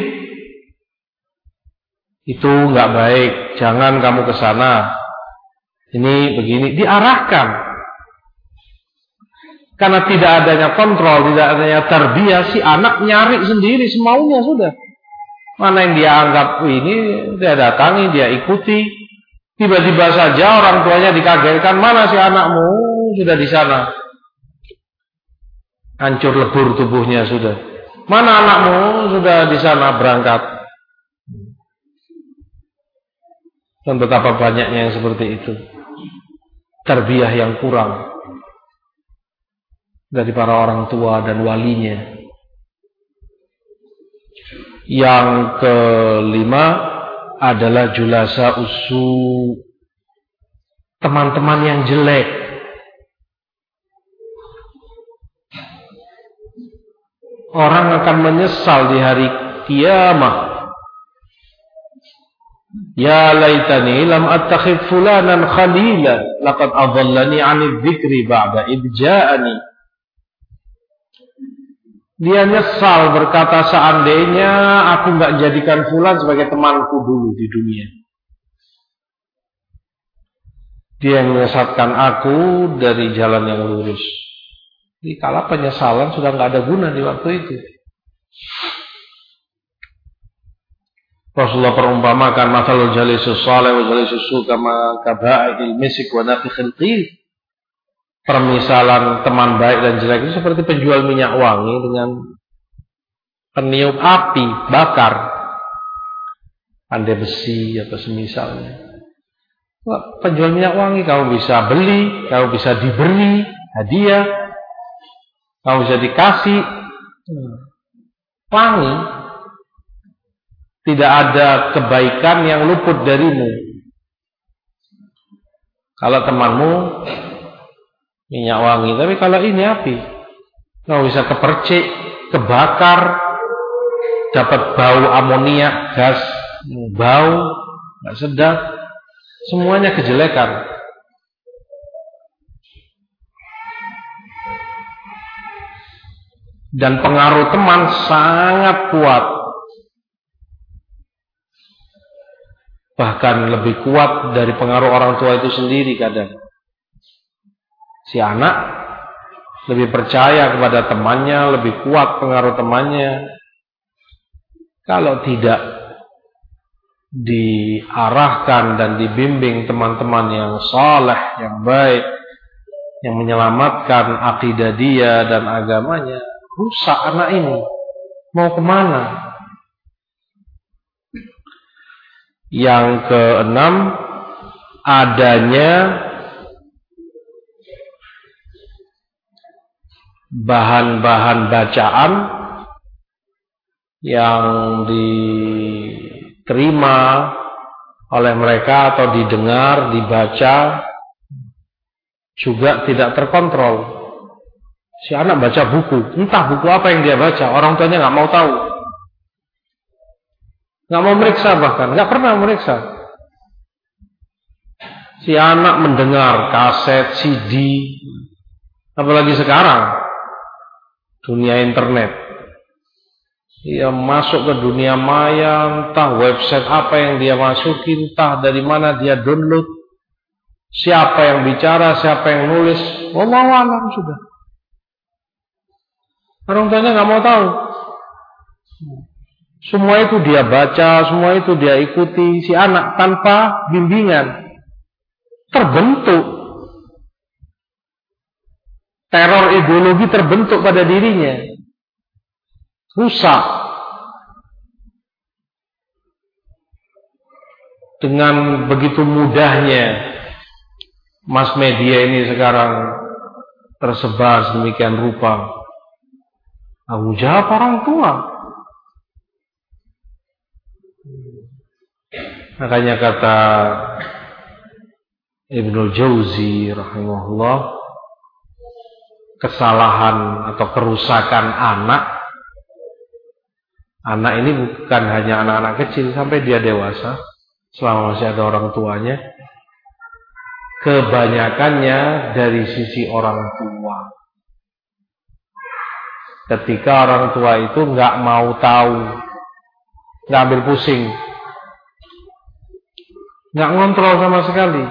Itu nggak baik, jangan kamu ke sana. Ini begini, diarahkan. Karena tidak adanya kontrol, tidak adanya tarbiyah, si anak nyari sendiri semaunya sudah. Mana yang dia anggap ini, dia datangi, dia ikuti. Tiba-tiba saja orang tuanya dikagetkan, mana si anakmu sudah di sana. Hancur lebur tubuhnya sudah. Mana anakmu sudah di sana berangkat. Dan betapa banyaknya yang seperti itu. Tarbiyah yang kurang dari para orang tua dan walinya. Yang kelima adalah julasa usu, teman-teman yang jelek. Orang akan menyesal di hari kiamat. Ya laitani lam attakhidh fulanan khalila laqad adallani 'anil dzikri ba'da idh ja'ani. Dia nyesal berkata, seandainya aku enggak jadikan fulan sebagai temanku dulu di dunia. Dia menyesatkan aku dari jalan yang lurus. Jadi kala penyesalan sudah enggak ada guna di waktu itu. Rasulullah perumpamakan mathalul jalisus salih wa jalisus su kama kaba'il misik wa nafikhil qil. Permisalan teman baik dan jelek itu seperti penjual minyak wangi dengan peniup api bakar, pandai besi atau semisalnya. Penjual minyak wangi kamu bisa beli, kamu bisa diberi hadiah, kamu bisa dikasih wangi. Tidak ada kebaikan yang luput darimu. Kalau temanmu minyak wangi, tapi kalau ini api, kamu bisa kepercik, kebakar, dapat bau amoniak, gas, bau, nggak sedap, semuanya kejelekan. Dan pengaruh teman sangat kuat, bahkan lebih kuat dari pengaruh orang tua itu sendiri kadang. Si anak lebih percaya kepada temannya, lebih kuat pengaruh temannya. Kalau tidak diarahkan dan dibimbing teman-teman yang saleh, yang baik, yang menyelamatkan akidah dia dan agamanya, rusak anak ini. Mau kemana? Yang keenam, adanya bahan-bahan bacaan yang diterima oleh mereka atau didengar, dibaca juga tidak terkontrol. Si anak baca buku, entah buku apa yang dia baca, orang tuanya nggak mau tahu, nggak mau meriksa, bahkan nggak pernah meriksa. Si anak mendengar kaset, C D, apalagi sekarang dunia internet, dia masuk ke dunia maya, entah website apa yang dia masukin, entah dari mana dia download, siapa yang bicara, siapa yang nulis, wallahu a'lam sudah. Orang tuanya nggak mau tahu. Semua itu dia baca, semua itu dia ikuti. Si anak tanpa bimbingan terbentuk. Teror ideologi terbentuk pada dirinya. Rusak. Dengan begitu mudahnya mass media ini sekarang tersebar sedemikian rupa. Tanggung jawab orang tua. Makanya kata Ibnu Jauzi rahimahullah, kesalahan atau kerusakan anak anak ini bukan hanya anak-anak kecil, sampai dia dewasa, selama masih ada orang tuanya, kebanyakannya dari sisi orang tua. Ketika orang tua itu nggak mau tahu, nggak ambil pusing, nggak ngontrol sama sekali.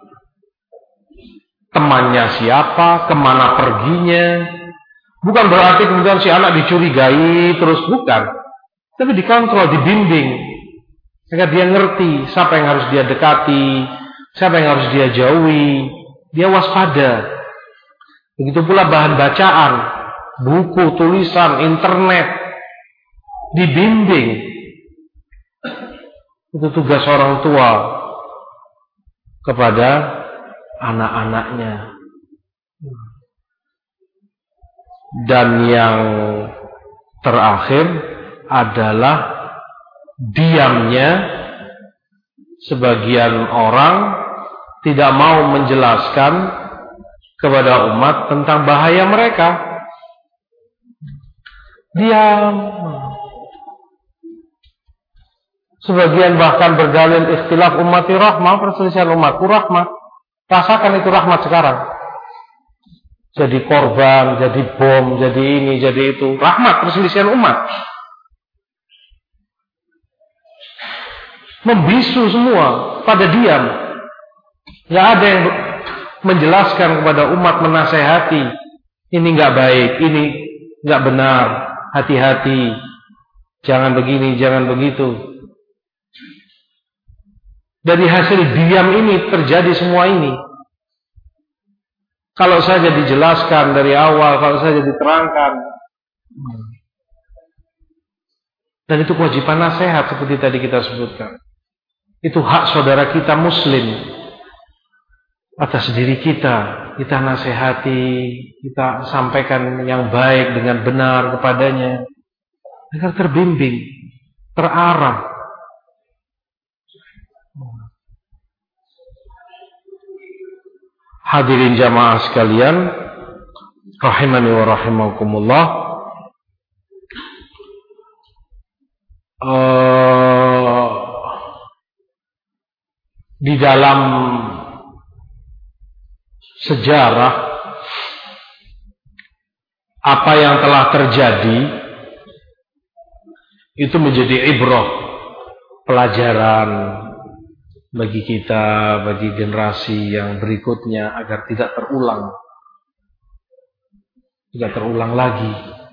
Temannya siapa, kemana perginya. Bukan berarti kemudian si anak dicurigai terus, bukan. Tapi dikontrol, dibimbing, agar dia ngerti siapa yang harus dia dekati, siapa yang harus dia jauhi. Dia waspada. Begitu pula bahan bacaan, buku, tulisan, internet, dibimbing. Itu tugas orang tua kepada anak-anaknya. Dan yang terakhir adalah diamnya sebagian orang tidak mau menjelaskan kepada umat tentang bahaya mereka. Diam. Sebagian bahkan berdalil ikhtilaf ummati rahmah, perselisihan umatku rahmat. Rasakan itu rahmat sekarang. Jadi korban, jadi bom, jadi ini, jadi itu. Rahmat perselisihan umat. Membisu semua pada diam. Gak ada yang menjelaskan kepada umat, menasehati. Ini gak baik, ini gak benar. Hati-hati. Jangan begini, jangan begitu. Dari hasil diam ini terjadi semua ini. Kalau saja dijelaskan dari awal, kalau saja diterangkan. Dan itu kewajiban nasihat seperti tadi kita sebutkan. Itu hak saudara kita muslim atas diri kita. Kita nasihati, kita sampaikan yang baik dengan benar kepadanya, agar terbimbing, terarah. Hadirin jamaah sekalian, rahimani wa rahimakumullah. Uh, di dalam sejarah apa yang telah terjadi itu menjadi ibrah, pelajaran bagi kita, bagi generasi yang berikutnya agar tidak terulang. Tidak terulang lagi.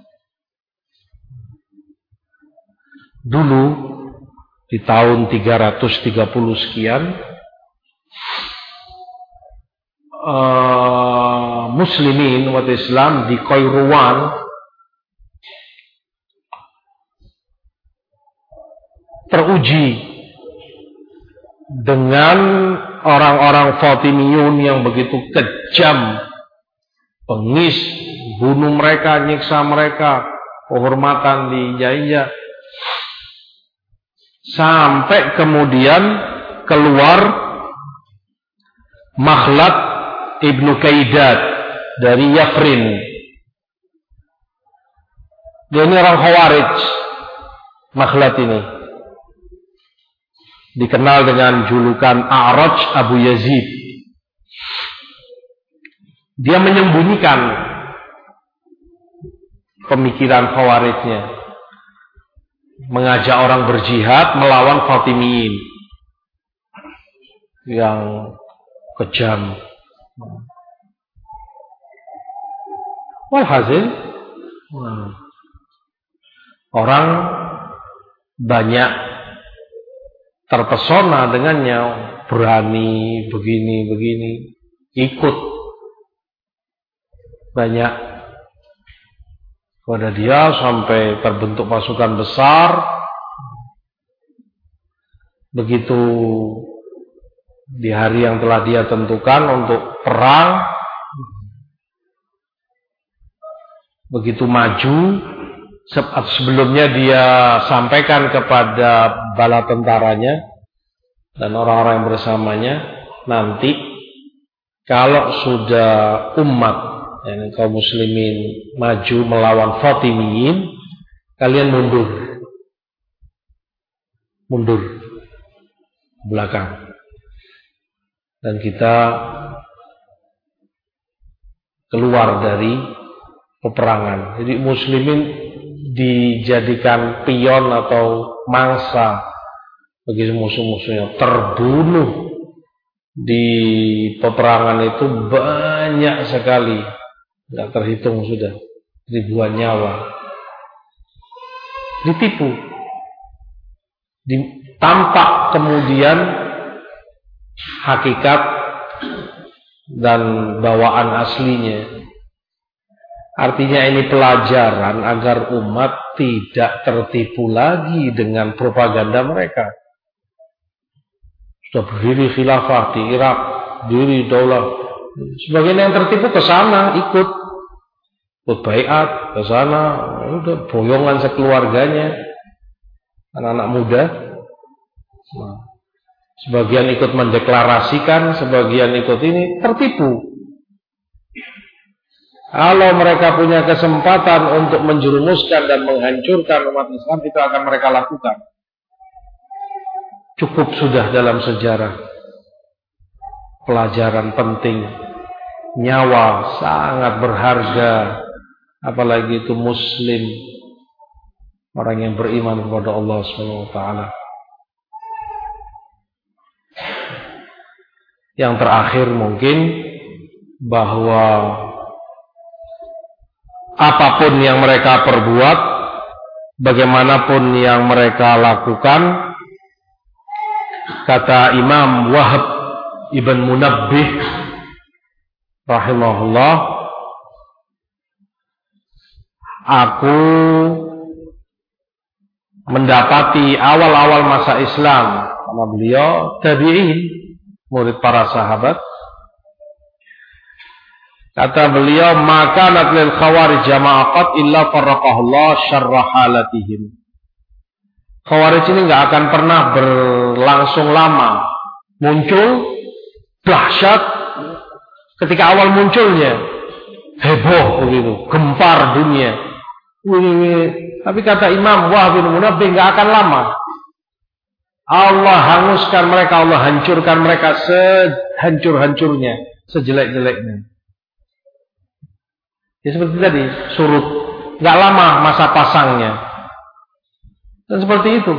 Dulu di tahun tiga ratus tiga puluh sekian uh, muslimin umat Islam di Kairouan teruji dengan orang-orang Fatimiyun yang begitu kejam, bengis, bunuh mereka, nyiksa mereka, kehormatan diinjak-injak. Sampai kemudian keluar Makhlad Ibnu Kaidat dari Yafrin. Dia ini orang Khawarij. Makhlad ini dikenal dengan julukan A'raj Abu Yazid. Dia menyembunyikan pemikiran Khawarijnya, mengajak orang berjihad melawan Fatimiyin yang kejam. Walhasil orang banyak terpesona dengannya, berani begini-begini, ikut banyak pada dia sampai terbentuk pasukan besar. Begitu di hari yang telah dia tentukan untuk perang, begitu maju, sebelumnya dia sampaikan kepada bala tentaranya dan orang-orang yang bersamanya, nanti kalau sudah umat yang kaum muslimin maju melawan Fatimiyin, kalian mundur, mundur belakang, dan kita keluar dari peperangan. Jadi muslimin dijadikan pion atau mangsa bagi musuh-musuhnya, terbunuh di peperangan itu banyak sekali, tidak terhitung sudah, ribuan nyawa ditipu. Tampak kemudian hakikat dan bawaan aslinya. Artinya ini pelajaran agar umat tidak tertipu lagi dengan propaganda mereka. Sudah berdiri khilafah di Irak, berdiri daulah. Sebagian yang tertipu ke sana ikut, ikut baiat ke sana, udah boyongan sekeluarganya, anak-anak muda. Nah, sebagian ikut mendeklarasikan, sebagian ikut ini, tertipu. Kalau mereka punya kesempatan untuk menjerumuskan dan menghancurkan umat Islam, itu akan mereka lakukan. Cukup sudah dalam sejarah pelajaran penting. Nyawa sangat berharga, apalagi itu muslim, orang yang beriman kepada Allah subhanahu wa taala. Yang terakhir mungkin bahwa apapun yang mereka perbuat, bagaimanapun yang mereka lakukan, kata Imam Wahab Ibn Munabbih rahimahullah, aku mendapati awal-awal masa Islam, karena beliau tabi'in, murid para sahabat. Kata beliau, maka naklil khawarij jama'aqat illa farraqahullah syarra halatihim. Khawarij ini nggak akan pernah berlangsung lama. Muncul dahsyat ketika awal munculnya, heboh begitu, gempar dunia. Wih, wih. Tapi kata Imam Wahab bin Munabbih nggak akan lama. Allah hanguskan mereka, Allah hancurkan mereka sehancur-hancurnya, sejelek-jeleknya. Ya seperti tadi, surut, nggak lama masa pasangnya. Dan seperti itu.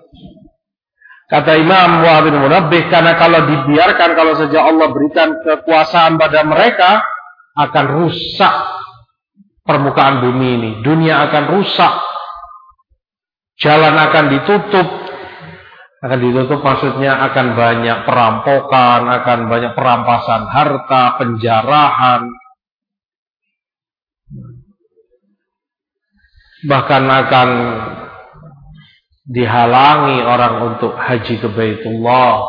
Kata Imam Wahab bin Munabbih, karena kalau dibiarkan, kalau saja Allah berikan kekuasaan pada mereka, akan rusak permukaan bumi ini. Dunia akan rusak. Jalan akan ditutup. Akan ditutup maksudnya akan banyak perampokan, akan banyak perampasan harta, penjarahan. Bahkan akan dihalangi orang untuk haji ke Baitullah.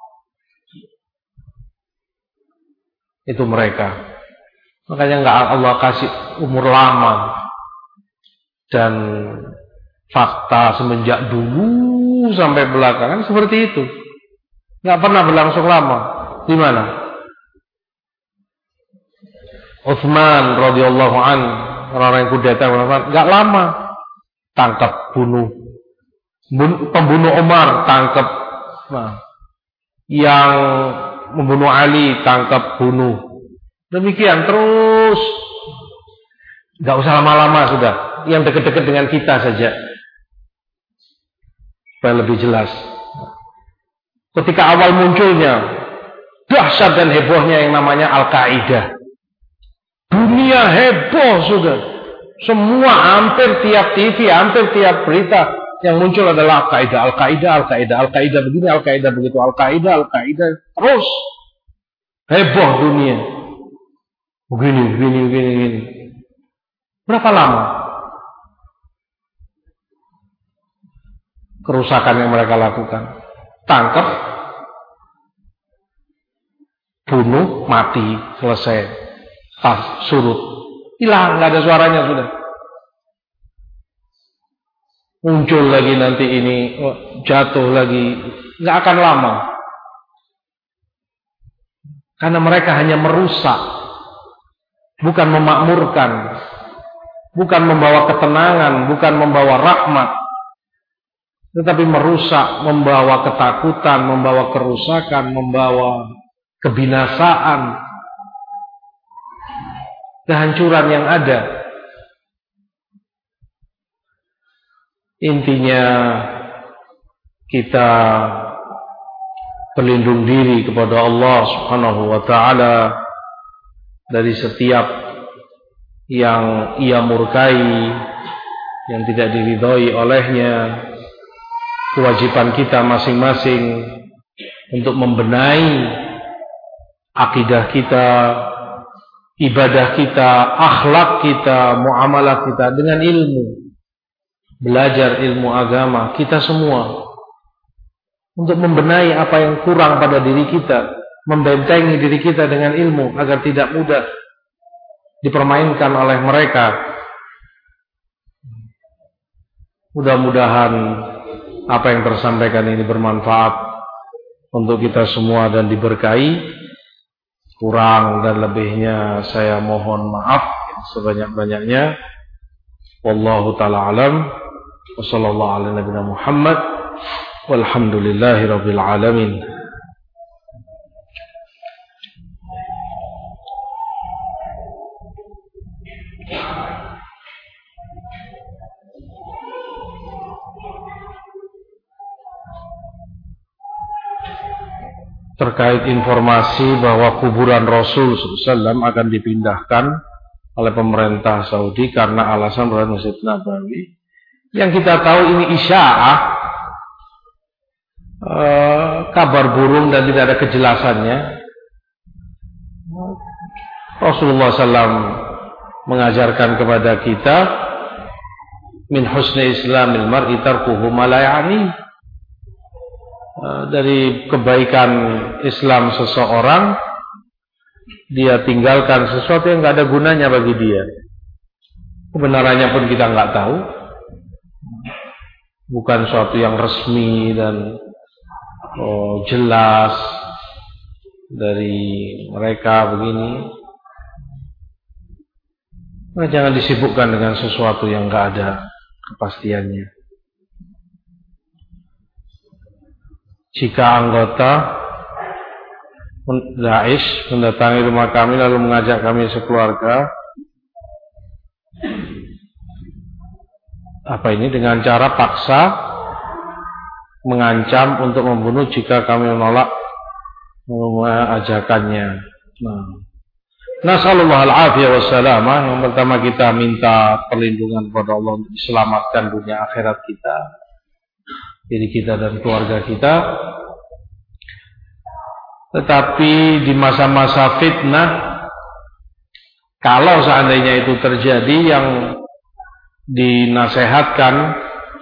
Itu mereka. Makanya enggak Allah kasih umur lama. Dan fakta semenjak dulu sampai belakangan seperti itu. Enggak pernah berlangsung lama. Di mana? Utsman radhiyallahu an, orang yang kudeta enggak lama, tangkap bunuh. Pembunuh Umar tangkap. Nah, yang membunuh Ali tangkap bunuh. Demikian terus. Enggak usah lama-lama sudah. Yang dekat-dekat dengan kita saja. Supaya lebih jelas. Ketika awal munculnya dahsyat dan hebohnya yang namanya Al-Qaeda. Dunia heboh sudah. Semua hampir tiap T V, hampir tiap berita yang muncul adalah Al-Qaeda, Al-Qaeda, Al-Qaeda, Al-Qaeda begini, Al-Qaeda begitu, Al-Qaeda, Al-Qaeda terus heboh dunia. Begini, begini, begini, begini. Berapa lama kerusakan yang mereka lakukan? Tangkap, bunuh, mati, selesai. Tas, surut, hilang, nggak ada suaranya sudah. Muncul lagi nanti ini, oh, jatuh lagi, nggak akan lama. Karena mereka hanya merusak, bukan memakmurkan, bukan membawa ketenangan, bukan membawa rahmat, tetapi merusak, membawa ketakutan, membawa kerusakan, membawa kebinasaan. Kehancuran yang ada. Intinya kita berlindung diri kepada Allah Subhanahu wa taala dari setiap yang Ia murkai, yang tidak diridhoi olehnya. Kewajiban kita masing-masing untuk membenahi akidah kita, ibadah kita, akhlak kita, muamalah kita dengan ilmu. Belajar ilmu agama kita semua untuk membenahi apa yang kurang pada diri kita, membentengi diri kita dengan ilmu agar tidak mudah dipermainkan oleh mereka. Mudah-mudahan apa yang tersampaikan ini bermanfaat untuk kita semua dan diberkahi. Kurang dan lebihnya saya mohon maaf sebanyak-banyaknya. Wallahu ta'ala alam. Wa sallallahu ala nabiyina Muhammad. Walhamdulillahi rabbil alamin. Terkait informasi bahwa kuburan Rasul sallallahu alaihi wasallam akan dipindahkan oleh pemerintah Saudi karena alasan berada Masjid Nabawi. Yang kita tahu ini isya'ah, e, kabar burung dan tidak ada kejelasannya. Rasulullah sallallahu alaihi wasallam mengajarkan kepada kita, min husni islamil mar'i tarkuhu ma la ya'ni. Dari kebaikan Islam seseorang, dia tinggalkan sesuatu yang nggak ada gunanya bagi dia. Kebenarannya pun kita nggak tahu, bukan suatu yang resmi dan oh, jelas dari mereka begini. Nah, jangan disibukkan dengan sesuatu yang nggak ada kepastiannya. jika anggota Daesh mendatangi rumah kami lalu mengajak kami sekeluarga, apa ini, dengan cara paksa, mengancam untuk membunuh jika kami menolak ajakannya. Nah, nasallallahu al-afiyah wassalamah. Yang pertama kita minta perlindungan kepada Allah untuk diselamatkan dunia akhirat kita, diri kita dan keluarga kita. Tetapi di masa-masa fitnah, kalau seandainya itu terjadi, yang dinasehatkan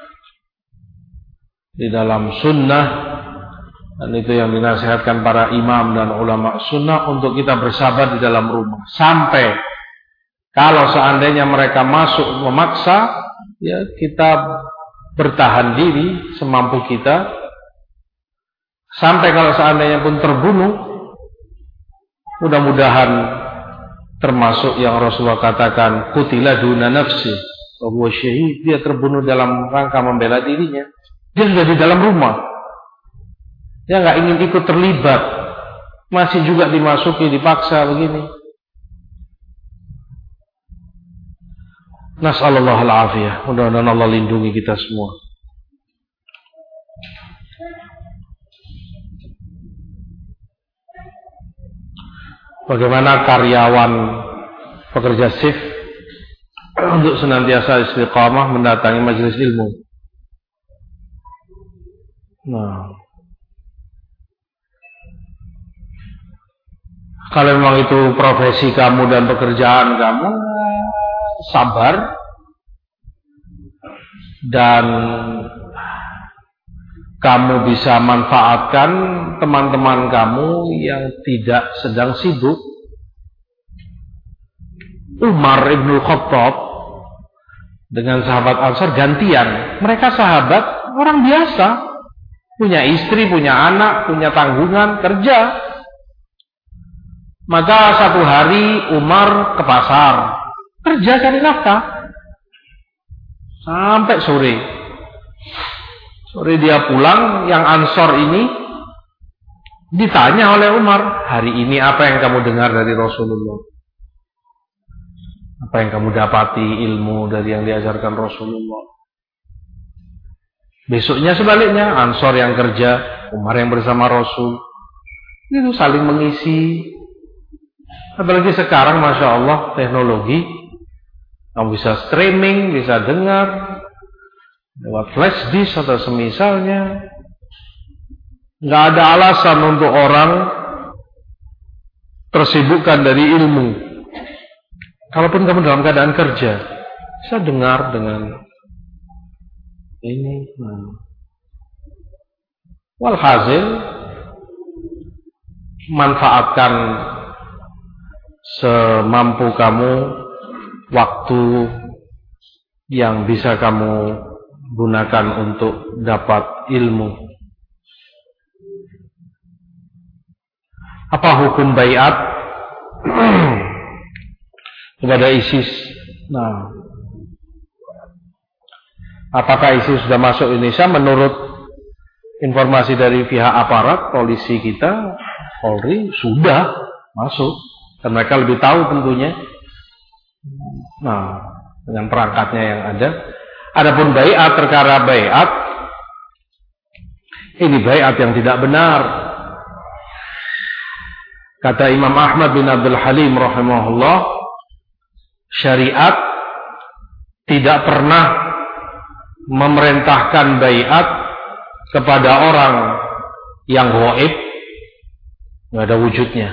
di dalam sunnah, dan itu yang dinasehatkan para imam dan ulama sunnah, untuk kita bersabar di dalam rumah sampai kalau seandainya mereka masuk memaksa, ya kita bertahan diri semampu kita. Sampai kalau seandainya pun terbunuh, mudah-mudahan termasuk yang Rasulullah katakan qutila duna nafsi wa huwa syahid, dia terbunuh dalam rangka membela dirinya. Dia sudah di dalam rumah, dia nggak ingin ikut terlibat, masih juga dimasuki, dipaksa begini. Nasallallahu al-afiyah. Mudah-mudahan Allah lindungi kita semua. Bagaimana karyawan pekerja shift untuk senantiasa istiqamah mendatangi majelis ilmu? Nah, kalau memang itu profesi kamu dan pekerjaan kamu, sabar dan kamu bisa manfaatkan teman-teman kamu yang tidak sedang sibuk. Umar ibn Khattab dengan sahabat Ansar gantian. Mereka sahabat orang biasa, punya istri, punya anak, punya tanggungan, kerja. Maka satu hari Umar ke pasar, kerja cari nafkah sampai sore. Sore dia pulang, yang Ansor ini ditanya oleh Umar, hari ini apa yang kamu dengar dari Rasulullah? Apa yang kamu dapati ilmu dari yang diajarkan Rasulullah? Besoknya sebaliknya, Ansor yang kerja, Umar yang bersama Rasul. Itu saling mengisi. Apalagi sekarang Masya Allah teknologi, kamu bisa streaming, bisa dengar lewat flash disk atau semisalnya. Nggak ada alasan untuk orang tersibukkan dari ilmu. Kalaupun kamu dalam keadaan kerja, bisa dengar dengan ini. Nah. Walhasil, manfaatkan semampu kamu waktu yang bisa kamu gunakan untuk dapat ilmu. Apa hukum baiat kepada ISIS? Nah, apakah ISIS sudah masuk Indonesia? Menurut informasi dari pihak aparat polisi kita, Polri, sudah masuk, dan mereka lebih tahu tentunya. Nah, dengan perangkatnya yang ada. Adapun baiat, perkara baiat, ini baiat yang tidak benar. Kata Imam Ahmad bin Abdul Halim rahimahullah, syariat tidak pernah memerintahkan baiat kepada orang yang ghaib, nggak ada wujudnya.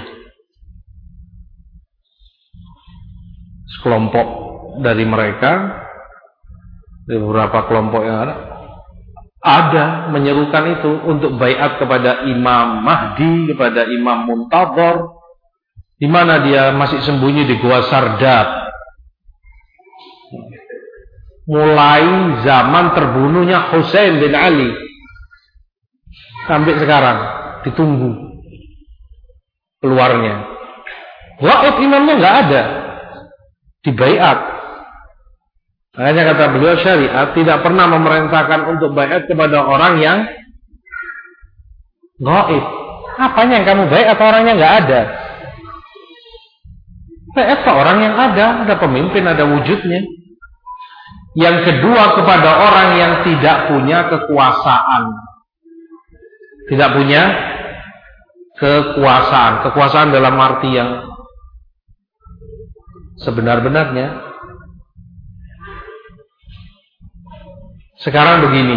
Sekelompok dari mereka, dari beberapa kelompok yang ada, ada menyerukan itu untuk baiat kepada Imam Mahdi, kepada Imam Muntadhar, di mana dia masih sembunyi di Gua Sardab. Mulai zaman terbunuhnya Husain bin Ali sampai sekarang ditunggu keluarnya. Gaib imamnya nggak ada, dibaiat. Makanya kata beliau, syariat tidak pernah memerintahkan untuk baiat kepada orang yang gaib. Apanya yang kamu baiat atau orangnya nggak ada? Baiat ke orang yang ada, ada pemimpin, ada wujudnya. Yang kedua kepada orang yang tidak punya kekuasaan. Tidak punya kekuasaan. Kekuasaan dalam arti yang sebenar-benarnya. Sekarang begini,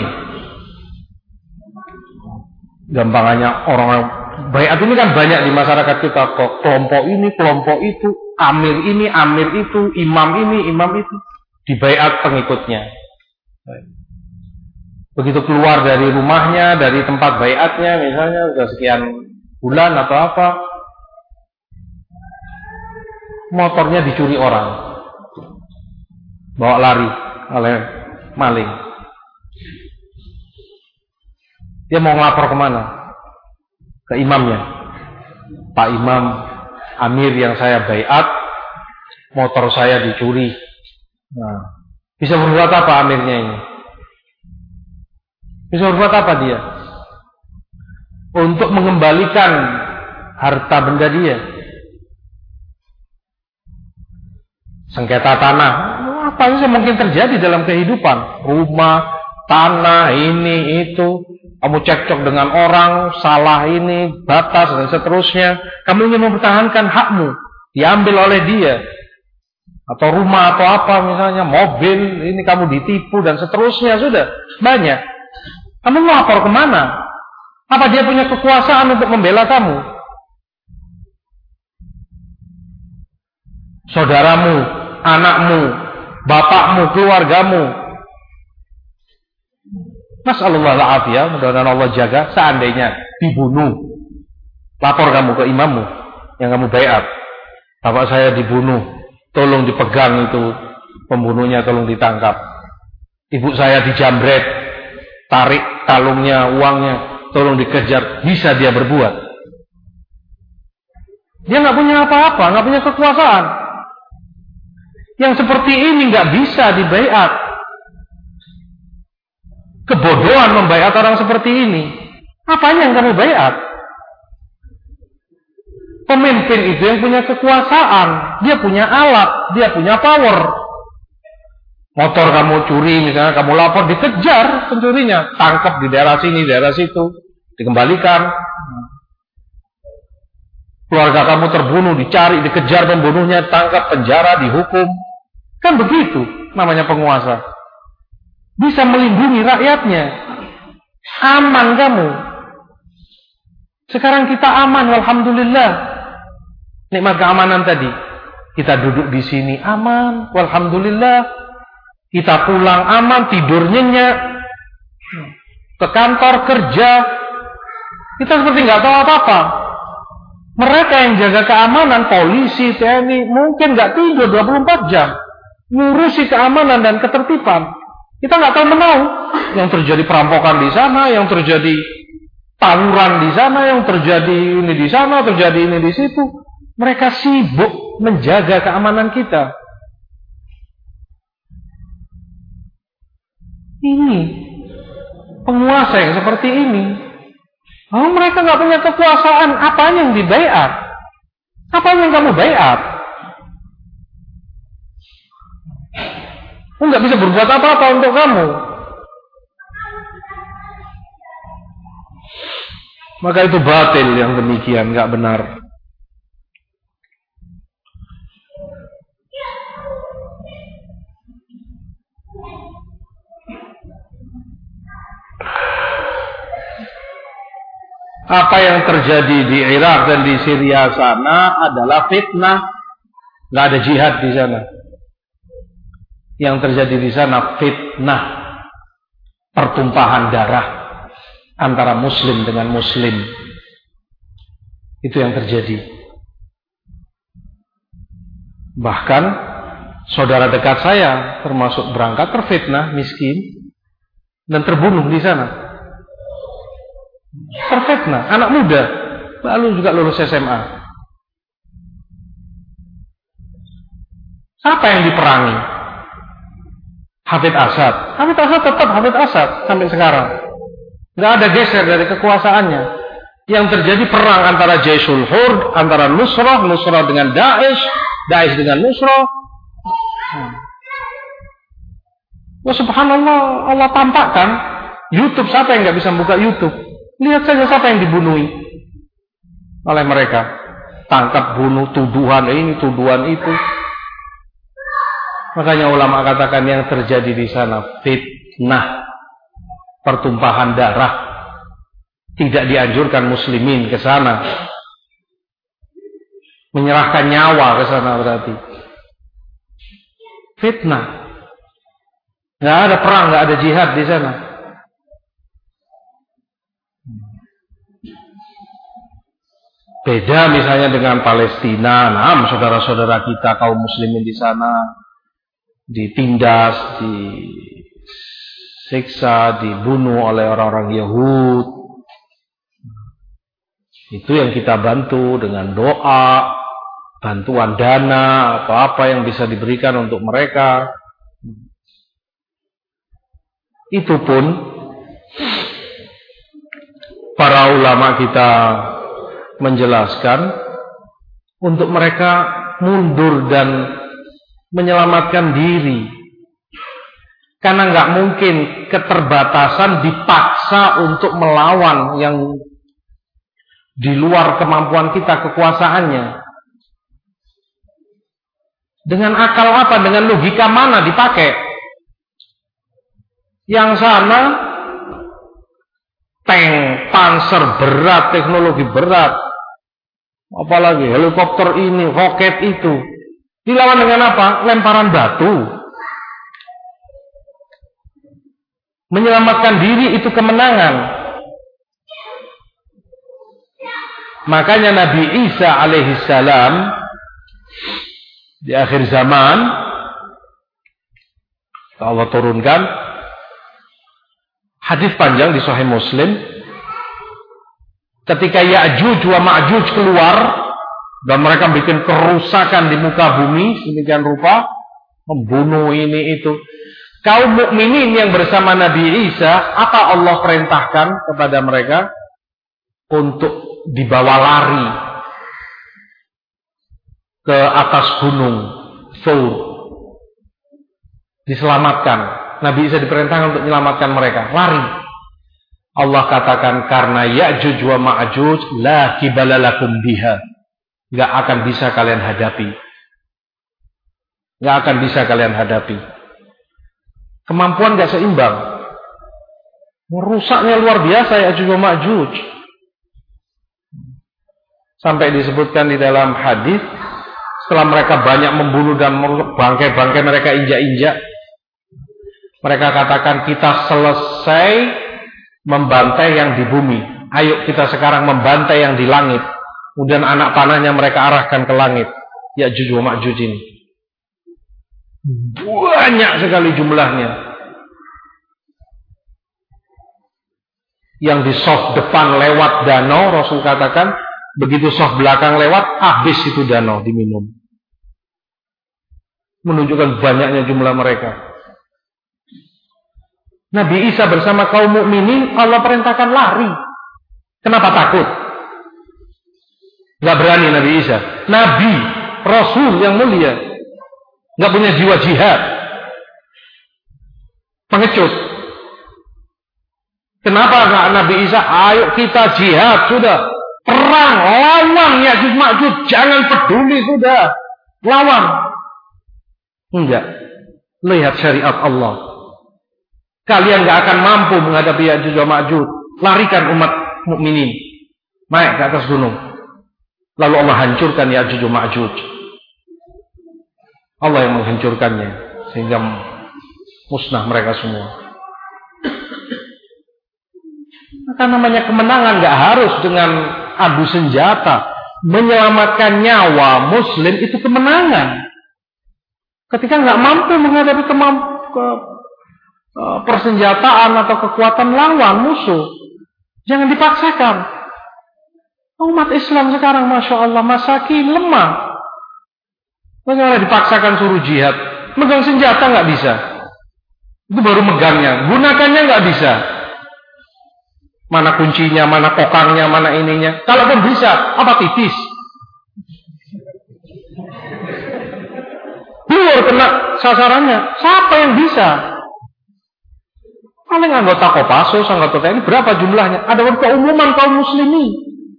gampangannya orang baiat ini kan banyak di masyarakat kita, kok kelompok ini, kelompok itu, amir ini, amir itu, imam ini, imam itu, dibaiat pengikutnya. Begitu keluar dari rumahnya, dari tempat baiatnya, misalnya sudah sekian bulan atau apa, motornya dicuri orang, bawa lari oleh maling. Dia mau ngelapor kemana? Ke imamnya. Pak Imam, amir yang saya baiat, motor saya dicuri. Nah, bisa berbuat apa amirnya ini? Bisa berbuat apa dia? Untuk mengembalikan harta benda dia. Sengketa tanah, apa saja mungkin terjadi dalam kehidupan. Rumah, tanah, ini, itu. Kamu cekcok dengan orang, salah ini, batas, dan seterusnya. Kamu ingin mempertahankan hakmu, diambil oleh dia. Atau rumah, atau apa misalnya, mobil, ini kamu ditipu, dan seterusnya, sudah, banyak. Kamu melapor kemana? Apa dia punya kekuasaan untuk membela kamu? Saudaramu, anakmu, bapakmu, keluargamu. Nasallallahu alaihi, mudah-mudahan Allah jaga. Seandainya dibunuh, lapor kamu ke imammu yang kamu baiat. Bapak saya dibunuh, tolong dipegang itu pembunuhnya, tolong ditangkap. Ibu saya dijamret, tarik kalungnya, uangnya, tolong dikejar. Bisa dia berbuat? Dia nggak punya apa-apa, nggak punya kekuasaan. Yang seperti ini nggak bisa dibaiat. Kebodohan membaiat orang seperti ini. Apanya yang kamu baiat? Pemimpin itu yang punya kekuasaan, dia punya alat, dia punya power. Motor kamu curi, misalnya kamu lapor, dikejar pencurinya, tangkap di daerah sini, daerah situ, dikembalikan. Keluarga kamu terbunuh, dicari, dikejar pembunuhnya, tangkap, penjara, dihukum. Kan begitu namanya penguasa. Bisa melindungi rakyatnya. Aman kamu. Sekarang kita aman, alhamdulillah. Nikmat keamanan tadi. Kita duduk di sini aman, alhamdulillah. Kita pulang aman, tidur nyenyak. Ke kantor kerja. Kita seperti nggak tahu apa-apa. Mereka yang jaga keamanan, polisi, T N I, mungkin nggak tidur dua puluh empat jam. Ngurusi keamanan dan ketertiban. Kita nggak tahu menahu yang terjadi perampokan di sana, yang terjadi tawuran di sana, yang terjadi ini di sana, terjadi ini di situ. Mereka sibuk menjaga keamanan kita. Ini penguasa yang seperti ini. Oh, mereka nggak punya kekuasaan. Apanya yang dibaiat? Apanya yang kamu baiat? Kamu nggak bisa berbuat apa-apa untuk kamu. Maka itu batil yang demikian, nggak benar. Apa yang terjadi di Irak dan di Syria sana adalah fitnah. Nggak ada jihad di sana. Yang terjadi di sana fitnah, pertumpahan darah antara muslim dengan muslim. Itu yang terjadi. Bahkan saudara dekat saya termasuk berangkat terfitnah, miskin, dan terbunuh di sana. Terfitnah, anak muda, lalu juga lulus S M A. Siapa yang diperangi? Hafid Asad. Hafid Asad tetap Hafid Asad sampai sekarang. Nggak ada geser dari kekuasaannya. yang terjadi perang antara Jaisul Hurd, antara Nusrah, Nusrah dengan Daesh, Daesh dengan Nusrah. Wah, subhanallah, Allah tampakkan YouTube. Siapa yang nggak bisa buka YouTube? Lihat saja siapa yang dibunuhi oleh mereka. Tangkap, bunuh, tuduhan ini, tuduhan itu. Makanya ulama katakan yang terjadi di sana fitnah, pertumpahan darah. Tidak dianjurkan muslimin ke sana. Menyerahkan nyawa ke sana berarti. Fitnah. Nggak ada perang, nggak ada jihad di sana. Beda misalnya dengan Palestina. Nah, saudara-saudara kita kaum muslimin di sana ditindas, disiksa, dibunuh oleh orang-orang Yahud. Itu yang kita bantu dengan doa, bantuan dana, apa-apa yang bisa diberikan untuk mereka. Itu pun para ulama kita menjelaskan untuk mereka mundur dan menyelamatkan diri. Karena nggak mungkin keterbatasan dipaksa untuk melawan yang di luar kemampuan kita, kekuasaannya. Dengan akal apa? Dengan logika mana dipakai? Yang sana tank, panser berat, teknologi berat, apalagi helikopter ini, roket itu, dilawan dengan apa? Lemparan batu. Menyelamatkan diri itu kemenangan. Makanya Nabi Isa alaihissalam di akhir zaman Allah turunkan hadis panjang di Sahih Muslim, ketika Ya'juj wa Ma'juj keluar dan mereka bikin kerusakan di muka bumi sedemikian rupa, membunuh ini itu, kaum mukminin yang bersama Nabi Isa, apa Allah perintahkan kepada mereka? Untuk dibawa lari ke atas gunung Thur, diselamatkan. Nabi Isa diperintahkan untuk menyelamatkan mereka, lari. Allah katakan karena Ya'juj wa Ma'juj la qibala lakum biha, enggak akan bisa kalian hadapi. Enggak akan bisa kalian hadapi. Kemampuan enggak seimbang. Merusaknya luar biasa Ya'juj wa Ma'juj. Sampai disebutkan di dalam hadis, setelah mereka banyak membunuh dan bangkai-bangkai mereka injak-injak, mereka katakan kita selesai membantai yang di bumi. Ayo kita sekarang membantai yang di langit. Kemudian anak panahnya mereka arahkan ke langit. Ya'juj wa Ma'juj ini banyak sekali jumlahnya. Yang di soft depan lewat danau, Rasul katakan begitu soft belakang lewat, habis itu danau diminum. Menunjukkan banyaknya jumlah mereka. Nabi Isa bersama kaum mukminin Allah perintahkan lari. Kenapa takut? Gak berani Nabi Isa. Nabi, Rasul yang mulia, gak punya jiwa jihad, pengecut. Kenapa gak Nabi Isa? Ayo kita jihad, sudah. Perang, lawan Ya'juj Ma'juj, jangan peduli, sudah. Lawan. Enggak. Lihat syariat Allah. Kalian gak akan mampu menghadapi Ya'juj wa Ma'juj. Larikan umat mukminin, naik ke atas gunung. Lalu Allah hancurkan Ya'juj wa Ma'juj. Allah yang menghancurkannya sehingga musnah mereka semua. Maka namanya kemenangan gak harus dengan adu senjata. Menyelamatkan nyawa muslim itu kemenangan. Ketika nggak mampu menghadapi kemampu, ke, ke, persenjataan atau kekuatan lawan musuh, jangan dipaksakan. Umat Islam sekarang Masya Allah masakin, lemah. Bagaimana dipaksakan suruh jihad? Megang senjata nggak bisa. Itu baru megangnya, gunakannya nggak bisa. Mana kuncinya, mana kokangnya, mana ininya. Kalaupun bisa, apa tipis? Biar kena sasarannya. Siapa yang bisa? Paling anggota Kopassus, anggota T N I, berapa jumlahnya? Ada keumuman kaum muslimin.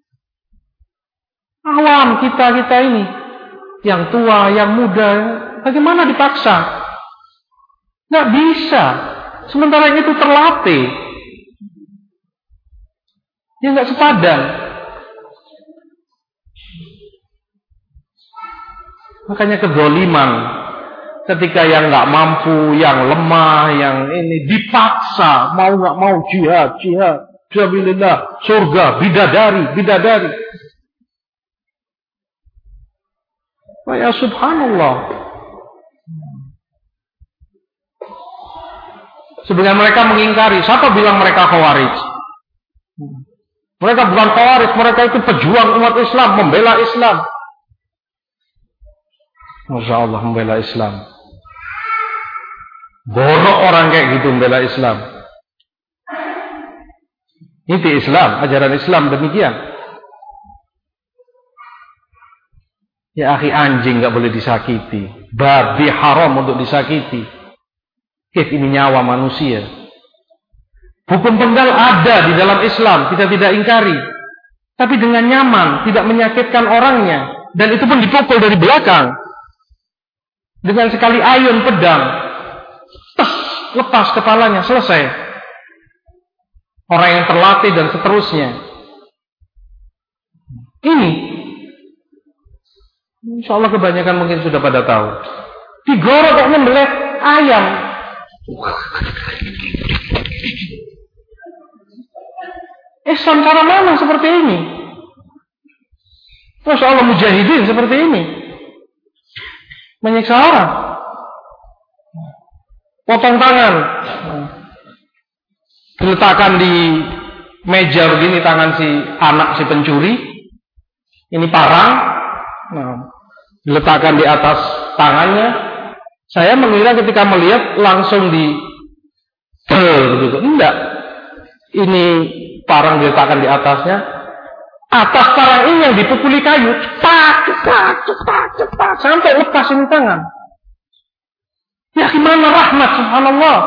Awam kita-kita ini. Yang tua, yang muda. Bagaimana dipaksa? Nggak bisa. Sementara itu terlatih. Ya nggak sepadan. Makanya kedzaliman ketika yang nggak mampu, yang lemah, yang ini dipaksa mau nggak mau jihad, jihad, fisabilillah, surga, bidadari, bidadari. Wah ya subhanallah. Sebenarnya mereka mengingkari. Siapa bilang mereka khawarij? Mereka bukan khawarij, mereka itu pejuang umat Islam, membela Islam. Masya Allah, membela Islam. Borok orang kayak gitu membela Islam. Itu Islam, ajaran Islam demikian. Ya akhi, anjing gak boleh disakiti, babi haram untuk disakiti. Kif ini nyawa manusia. Hukum penggal ada di dalam Islam, kita tidak ingkari. Tapi dengan nyaman, tidak menyakitkan orangnya. Dan itu pun dipukul dari belakang. Dengan sekali ayun pedang, tes, lepas kepalanya, selesai. Orang yang terlatih dan seterusnya. Ini, insya Allah kebanyakan mungkin sudah pada tahu. Digorok kok nyembelih ayam. Islam cara mana seperti ini? Masya Allah, mujahidin seperti ini. Menyiksa orang, potong tangan, diletakkan di meja begini tangan si anak si pencuri, ini parang, nah, diletakkan di atas tangannya. Saya mengira ketika melihat langsung di begitu, enggak, ini parang diletakkan di atasnya. Atas parang ini yang dipukuli kayu, cepat, cepat, cepat, cepat, sampai lepas ini tangan. Ya gimana rahmat, subhanallah.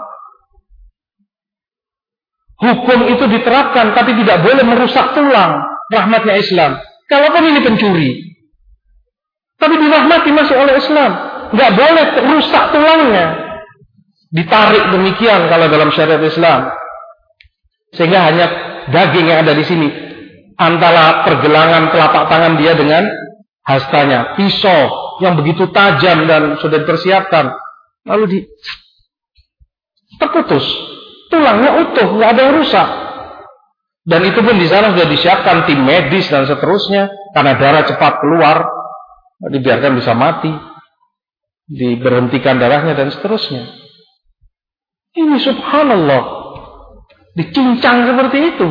Hukum itu diterapkan, tapi tidak boleh merusak tulang. Rahmatnya Islam. Kalaupun ini pencuri, tapi dirahmati masih oleh Islam. Nggak boleh rusak tulangnya. Ditarik demikian kalau dalam syariat Islam. Sehingga hanya daging yang ada di sini. Antara pergelangan telapak tangan dia dengan hastanya, pisau yang begitu tajam dan sudah dipersiapkan, lalu di terputus, tulangnya utuh, nggak ada yang rusak. Dan itu pun di sana sudah disiapkan tim medis dan seterusnya, karena darah cepat keluar, dibiarkan bisa mati, diberhentikan darahnya dan seterusnya. Ini subhanallah, dicincang seperti itu.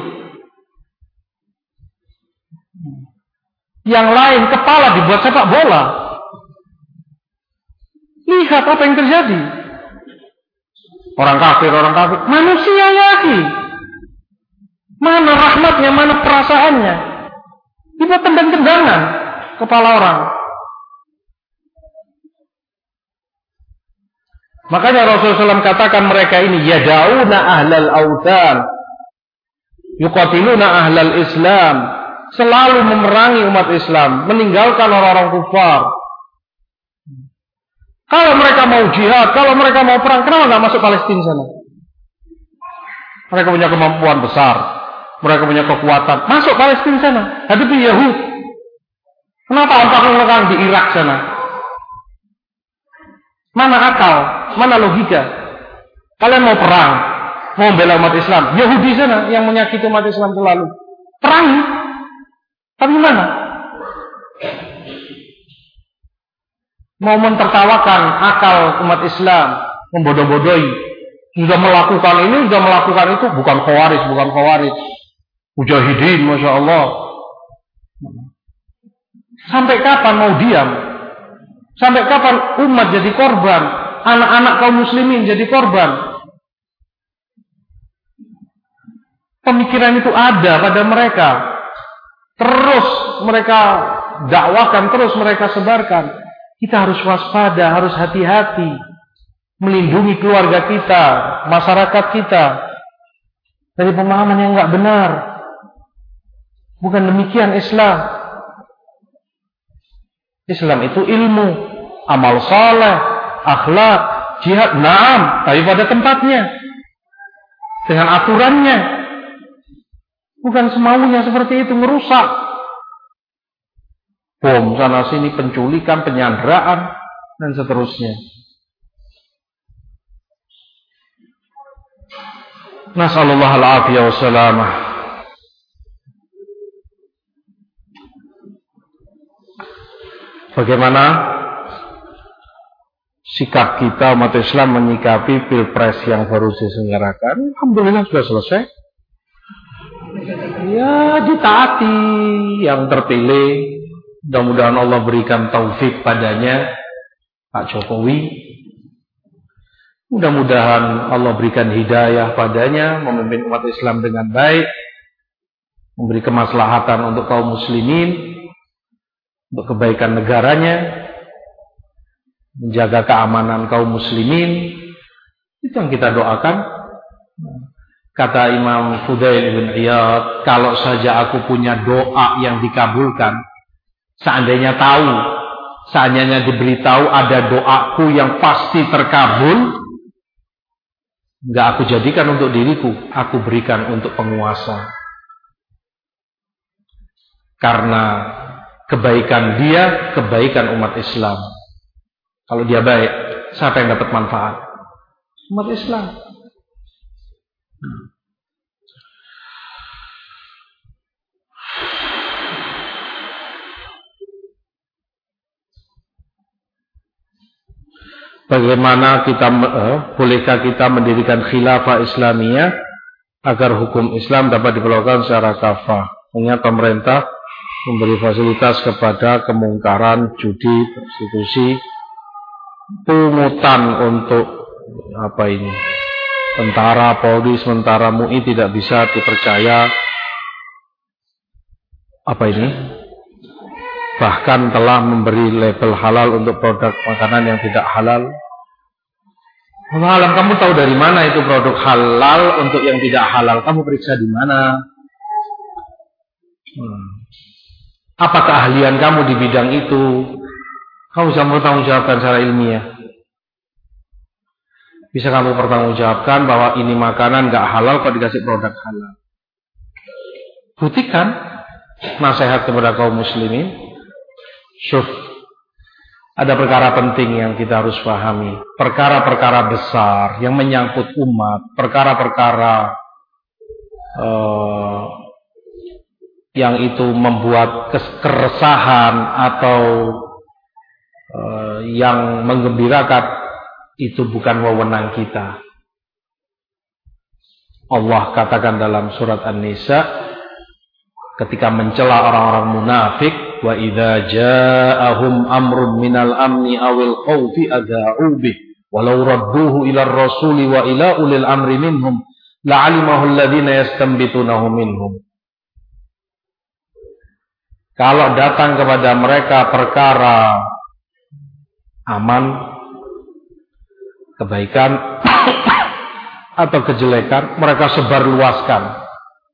Yang lain kepala dibuat sepak bola. Lihat apa yang terjadi. Orang kafir, orang kafir, manusia lagi. Mana rahmatnya, mana perasaannya? Dibuat tendang-tendangan kepala orang. Makanya Rasulullah shallallahu alaihi wasallam katakan mereka ini yada'una ahlal awthan, yuqatiluna ahlal Islam. Selalu memerangi umat Islam, meninggalkan orang-orang kufar. Kalau mereka mau jihad, kalau mereka mau perang, kenapa nggak masuk Palestina sana? Mereka punya kemampuan besar, mereka punya kekuatan. Masuk Palestina sana, hadapi Yahud. Kenapa angkat-angkat di Irak sana? Mana akal, mana logika? Kalian mau perang, mau bela umat Islam, Yahudi sana yang menyakiti umat Islam selalu. Perangi. Tapi mana? Mau mentertawakan akal umat Islam, membodoh-bodohi. Sudah melakukan ini, sudah melakukan itu, bukan khawarij, bukan khawarij. Mujahidin, Masya Allah. Sampai kapan mau diam? Sampai kapan umat jadi korban? Anak-anak kaum muslimin jadi korban? Pemikiran itu ada pada mereka. Terus mereka dakwahkan, terus mereka sebarkan. Kita harus waspada, harus hati-hati. Melindungi keluarga kita, masyarakat kita dari pemahaman yang enggak benar. Bukan demikian Islam. Islam itu ilmu, amal saleh, akhlak, jihad, naam, tapi pada tempatnya. Dengan aturannya. Bukan semaunya seperti itu, merusak. Bom sana sini, penculikan, penyanderaan, dan seterusnya. Nasallallahu al-afiyah wa salamah. Bagaimana sikap kita umat Islam menyikapi pilpres yang baru diselenggarakan? Alhamdulillah sudah selesai. Ya, ditaati yang terpilih. Mudah-mudahan Allah berikan taufik padanya, Pak Jokowi. Mudah-mudahan Allah berikan hidayah padanya, memimpin umat Islam dengan baik, memberi kemaslahatan untuk kaum muslimin, untuk kebaikan negaranya, menjaga keamanan kaum muslimin. Itu yang kita doakan. Kata Imam Fudail bin Iyad, kalau saja aku punya doa yang dikabulkan, seandainya tahu, seandainya diberitahu ada doaku yang pasti terkabul, enggak aku jadikan untuk diriku, aku berikan untuk penguasa. Karena kebaikan dia, kebaikan umat Islam. Kalau dia baik, siapa yang dapat manfaat? Umat Islam. Bagaimana kita, eh, bolehkah kita mendirikan khilafah Islamiyah agar hukum Islam dapat diberlakukan secara kafah? Mengingat pemerintah memberi fasilitas kepada kemungkaran, judi, prostitusi, pungutan untuk apa ini? Tentara, Polri, sementara M U I tidak bisa dipercaya. Apa ini? Bahkan telah memberi label halal untuk produk makanan yang tidak halal. Allah alam, kamu tahu dari mana itu produk halal untuk yang tidak halal? Kamu periksa di mana? Hmm. Apa keahlian kamu di bidang itu? Kamu bisa bertanggungjawabkan secara ilmiah. Bisa kamu pertanggungjawabkan bahwa ini makanan nggak halal kok dikasih produk halal. Buktikan nasihat kepada kaum muslimin. Syuf, ada perkara penting yang kita harus pahami. Perkara-perkara besar yang menyangkut umat, perkara-perkara uh, yang itu membuat keresahan atau uh, yang menggembirakan, itu bukan wewenang kita. Allah katakan dalam surat An-Nisa ketika mencela orang-orang munafik, wa idza ja'ahum amrun minal amni awil khawfi adha'u bih walau radduhu ila ar-rasuli wa ila ulil amri minhum la'alimahu alladhina yastanbitunahu minhum. Kalau datang kepada mereka perkara aman, kebaikan atau kejelekan, mereka sebarluaskan.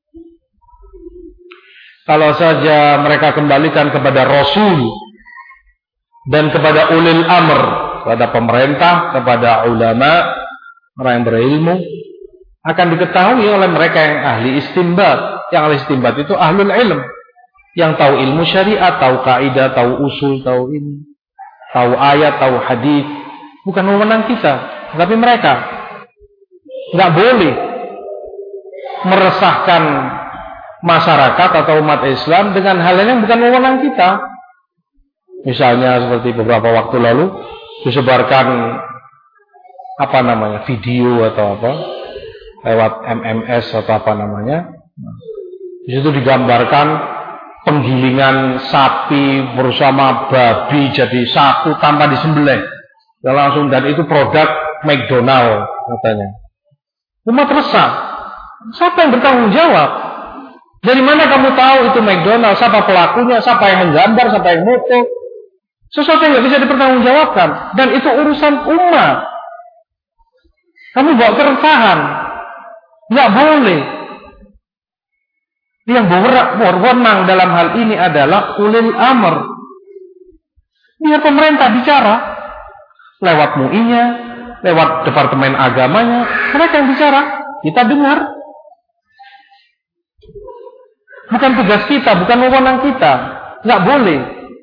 Kalau saja mereka kembalikan kepada Rasul dan kepada ulil amr, kepada pemerintah, kepada ulama, orang yang berilmu, akan diketahui oleh mereka yang ahli istinbat. Yang ahli istinbat itu ahlul ilm, yang tahu ilmu syariat, tahu kaidah, tahu usul, tahu ini, tahu ayat, tahu hadis. Bukan wewenang kita, tapi mereka. Nggak boleh meresahkan masyarakat atau umat Islam dengan hal yang bukan wewenang kita. Misalnya seperti beberapa waktu lalu disebarkan apa namanya, video atau apa lewat M M S atau apa namanya. Di situ digambarkan penggilingan sapi bersama babi jadi satu tanpa disembelih. Dan langsung, dan itu produk McDonald katanya. Umat resah. Siapa yang bertanggung jawab? Dari mana kamu tahu itu McDonald? Siapa pelakunya? Siapa yang menggambar? Siapa yang moto? Sesuatu yang tidak bisa dipertanggungjawabkan. Dan itu urusan umat. Kamu bawa keresahan. Nggak boleh. Yang berwenang dalam hal ini adalah ulil amr. Biar pemerintah bicara. Lewat M U I-nya, lewat Departemen Agamanya. Mereka yang bicara. Kita dengar. Bukan tugas kita, bukan wewenang kita. Nggak boleh.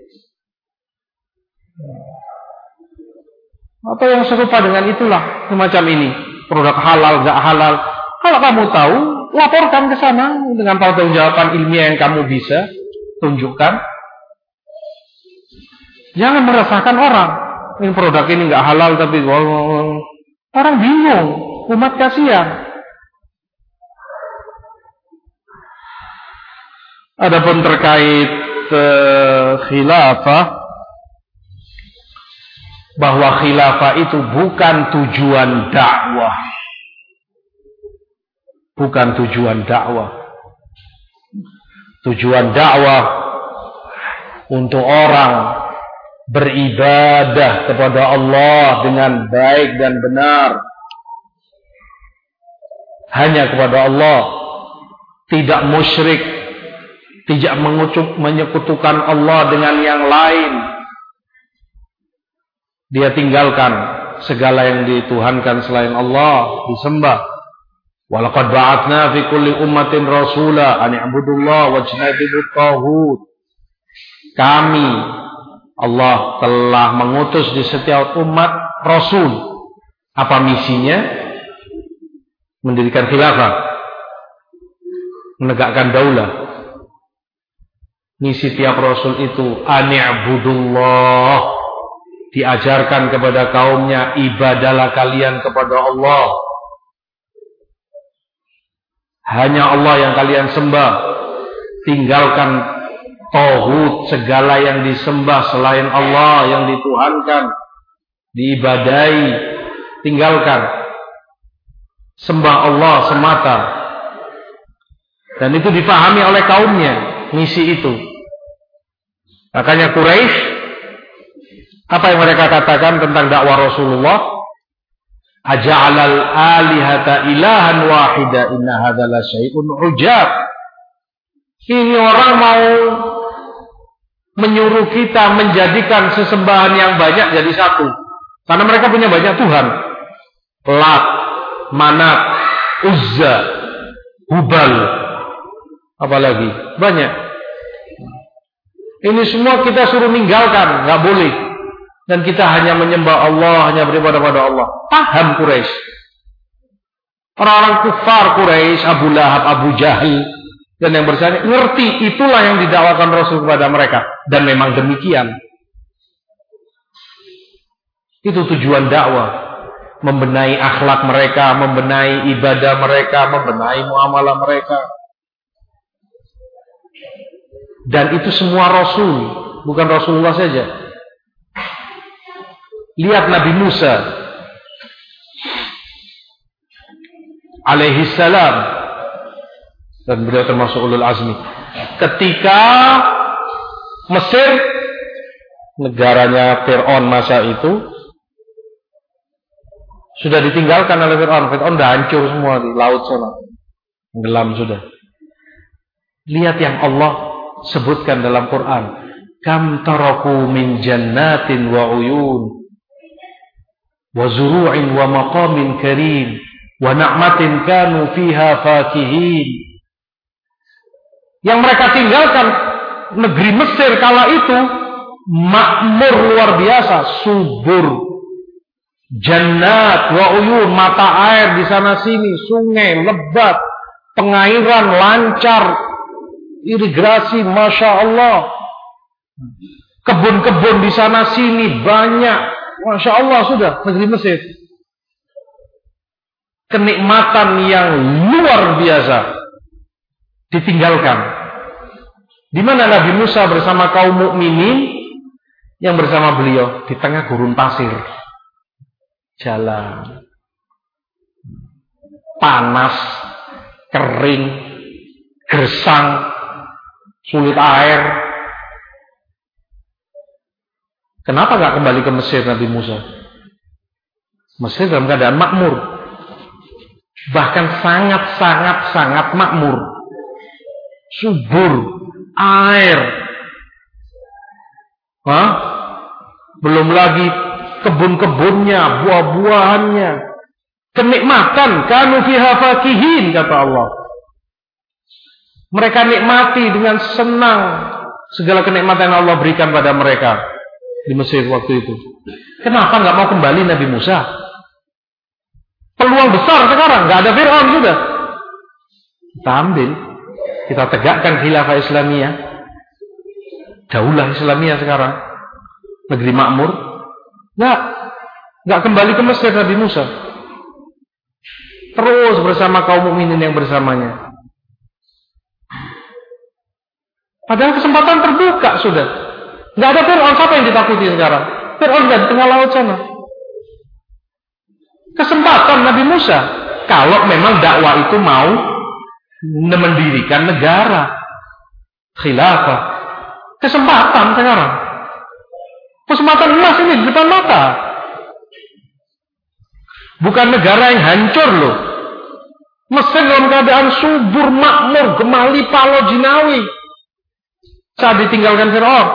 Atau yang serupa dengan itulah semacam ini. Produk halal, nggak halal. Kalau kamu tahu, laporkan ke sana dengan pertanggungjawaban ilmiah yang kamu bisa tunjukkan. Jangan meresahkan orang. Ini produk ini nggak halal tapi orang bingung, umat kasihan. Adapun terkait uh, khilafah, bahwa khilafah itu bukan tujuan dakwah. Bukan tujuan dakwah. Tujuan dakwah untuk orang beribadah kepada Allah dengan baik dan benar. Hanya kepada Allah. Tidak musyrik. Tidak mengucuk, menyekutukan Allah dengan yang lain. Dia tinggalkan segala yang dituhankan selain Allah, disembah. Walaqad ba'atsna fi kulli ummatin rasula an i'budullah wajtanibut taghut. Kami Allah telah mengutus di setiap umat rasul. Apa misinya? Mendirikan khilafah, menegakkan daulah. Misi tiap rasul itu an i'budullah, diajarkan kepada kaumnya, ibadalah kalian kepada Allah. Hanya Allah yang kalian sembah. Tinggalkan tauhid, segala yang disembah selain Allah, yang dituhankan, diibadai, tinggalkan. Sembah Allah semata. Dan itu dipahami oleh kaumnya, misi itu. Makanya Quraisy, apa yang mereka katakan tentang dakwah Rasulullah? Aja'alal alihata ilahan wahida inna hadza la syai'un ujab. Ini orang mau menyuruh kita menjadikan sesembahan yang banyak jadi satu. Karena mereka punya banyak Tuhan. Lat, Manat, Uzza, Hubal, apalagi banyak. Ini semua kita suruh ninggalkan, nggak boleh. Dan kita hanya menyembah Allah, hanya beribadah pada Allah. Paham Quraisy. Orang-orang kufar Quraisy, Abu Lahab, Abu Jahal, dan yang bersama ngerti itulah yang didakwakan Rasul kepada mereka. Dan memang demikian. Itu tujuan dakwah. Membenahi akhlak mereka, membenahi ibadah mereka, membenahi muamalah mereka. Dan itu semua Rasul, bukan Rasulullah saja. Lihat Nabi Musa alaihi salam, dan beliau termasuk ulul azmi. Ketika Mesir, negaranya Fir'aun masa itu, sudah ditinggalkan oleh Fir'aun. Fir'aun sudah hancur semua di laut sana, tenggelam sudah. Lihat yang Allah sebutkan dalam Quran. Kam taraku min jannatin wa uyun wa zuru'in wa maqamin karim wa na'matin kanu fiha fakihin. Yang mereka tinggalkan negeri Mesir kala itu makmur luar biasa, subur, jannat wa uyun, mata air di sana sini, sungai lebat, pengairan lancar, irigasi, masya Allah, kebun-kebun di sana sini banyak. Masya Allah sudah negeri Mesir. Kenikmatan yang luar biasa ditinggalkan. Di mana Nabi Musa bersama kaum mukminin yang bersama beliau di tengah gurun pasir. Jalan panas, kering, gersang, sulit air. Kenapa nggak kembali ke Mesir Nabi Musa? Mesir dalam keadaan makmur, bahkan sangat-sangat-sangat makmur, subur, air, Hah? belum lagi kebun-kebunnya, buah-buahannya, kenikmatan, kanu fiha fakihin, kata Allah. Mereka nikmati dengan senang segala kenikmatan yang Allah berikan pada mereka di Mesir waktu itu. Kenapa nggak mau kembali Nabi Musa? Peluang besar sekarang, nggak ada Fir'aun sudah. Kita ambil, kita tegakkan khilafah Islamiyah, daulah Islamiyah sekarang, negeri makmur. Nggak, nggak kembali ke Mesir Nabi Musa. Terus bersama kaum mukminin yang bersamanya. Padahal kesempatan terbuka sudah. Nggak ada Fir'aun, siapa yang ditakuti sekarang? Fir'aun di tengah laut sana. Kesempatan Nabi Musa, kalau memang dakwah itu mau mendirikan negara khilafah. Kesempatan sekarang. Kesempatan emas ini di depan mata. Bukan negara yang hancur loh. Mesir dalam keadaan subur, makmur, gemali, palo, jinawi. Saat ditinggalkan Fir'aun.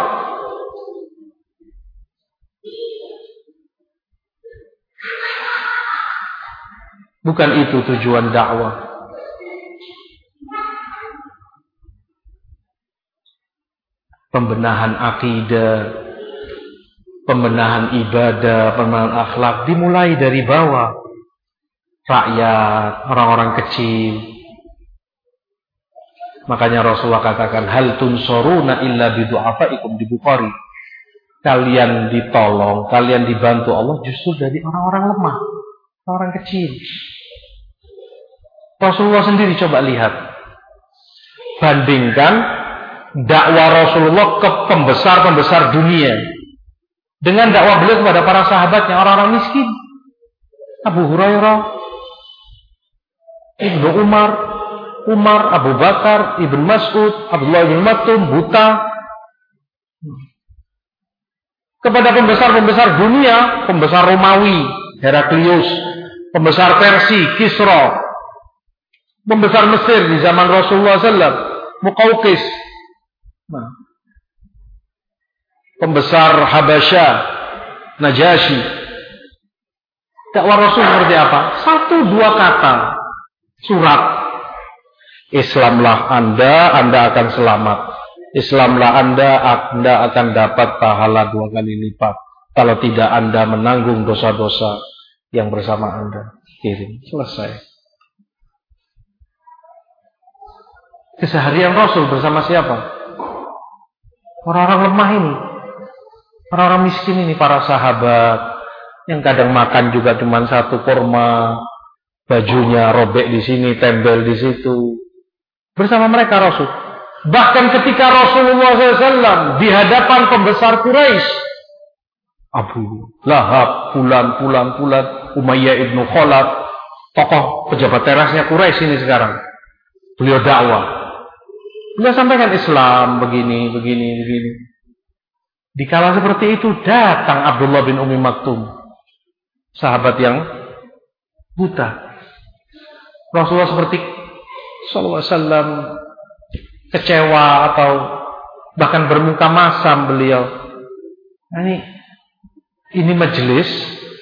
Bukan itu tujuan dakwah. Pembenahan akidah, pembenahan ibadah, pembenahan akhlak dimulai dari bawah. Rakyat, orang-orang kecil. Makanya Rasulullah katakan, hal tunsoruna illa bidu'afaikum, di Bukhari. Kalian ditolong, kalian dibantu Allah justru dari orang-orang lemah, orang kecil. Rasulullah sendiri coba lihat, bandingkan dakwah Rasulullah ke pembesar-pembesar dunia dengan dakwah beliau kepada para sahabatnya, orang-orang miskin. Abu Hurairah, Ibnu Umar, Umar, Abu Bakar, Ibnu Mas'ud, Abdullah bin Maktum, buta. Kepada pembesar-pembesar dunia, pembesar Romawi, Heraklius, pembesar Persia, Kisra, pembesar Mesir di zaman Rasulullah sallallahu alaihi wasallam, Muqawqis, nah, pembesar Habasyah, Najasyi. Dakwah Rasul seperti apa? Satu dua kata, surat. Islamlah Anda, Anda akan selamat. Islamlah Anda, Anda akan dapat pahala dua kali lipat. Kalau tidak, Anda menanggung dosa-dosa yang bersama Anda. Kirim, selesai. Keseharian Rasul bersama siapa? Orang-orang lemah ini, orang-orang miskin ini, para sahabat yang kadang makan juga cuma satu kurma, bajunya robek di sini, tembel di situ. Bersama mereka Rasul. Bahkan ketika Rasulullah shallallahu alaihi wasallam di hadapan pembesar Quraisy, Abu Lahab, Fulan, Fulan, Fulan, Umayyah ibnu Khalaf, tokoh pejabat terasnya Quraisy ini sekarang. Beliau dakwah. Beliau sampaikan Islam begini, begini, begini. Di kala seperti itu datang Abdullah bin Umi Maktum, sahabat yang buta. Rasulullah seperti sallallahu alaihi wasallam kecewa atau bahkan bermuka masam beliau. Nah, ini ini majelis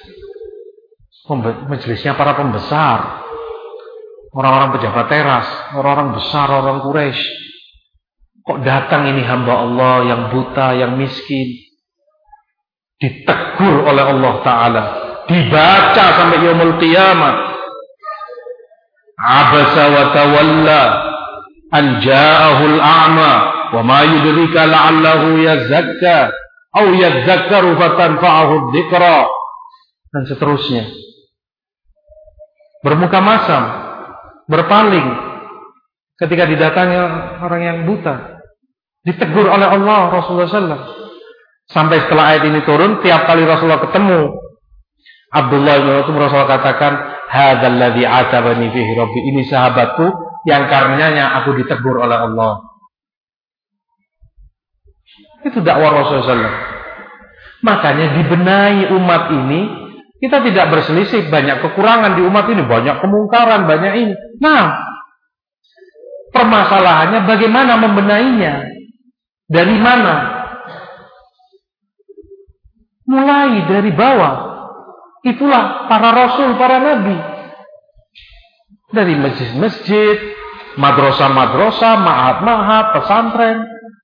majelisnya para pembesar, orang-orang pejabat teras, orang-orang besar, orang Quraisy. Kok datang ini hamba Allah yang buta, yang miskin, ditegur oleh Allah Ta'ala, dibaca sampai yaumul qiyamah. Abasa wa tawalla an ja'ahul a'ma wa ma yudrika la'allahu yazakka aw yadzakkaru fatanfa'ahu dzikra, dan seterusnya. Bermuka masam, berpaling ketika didatangi orang yang buta, ditegur oleh Allah Rasulullah sallallahu alaihi wasallam. Sampai setelah ayat ini turun, tiap kali Rasulullah ketemu Abdullah bin Mas'ud, Rasulullah katakan, hadzal ladzi atabani fihi rabbi, ini sahabatku yang karenanya aku ditegur oleh Allah. Itu dakwah Rasulullah shallallahu alaihi wasallam. Makanya dibenahi umat ini, kita tidak berselisih, banyak kekurangan di umat ini, banyak kemungkaran, banyak ini. Nah, permasalahannya bagaimana membenahinya? Dari mana? Mulai dari bawah. Itulah para rasul, para nabi. Dari masjid-masjid, madrasah-madrasah, ma'had-ma'had, pesantren.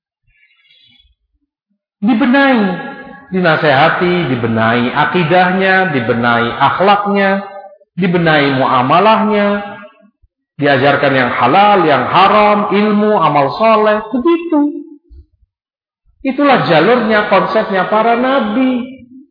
Dibenahi, dinasehati, dibenahi akidahnya, dibenahi akhlaknya, dibenahi muamalahnya, diajarkan yang halal, yang haram, ilmu, amal soleh, begitu. Itulah jalurnya, konsepnya para nabi.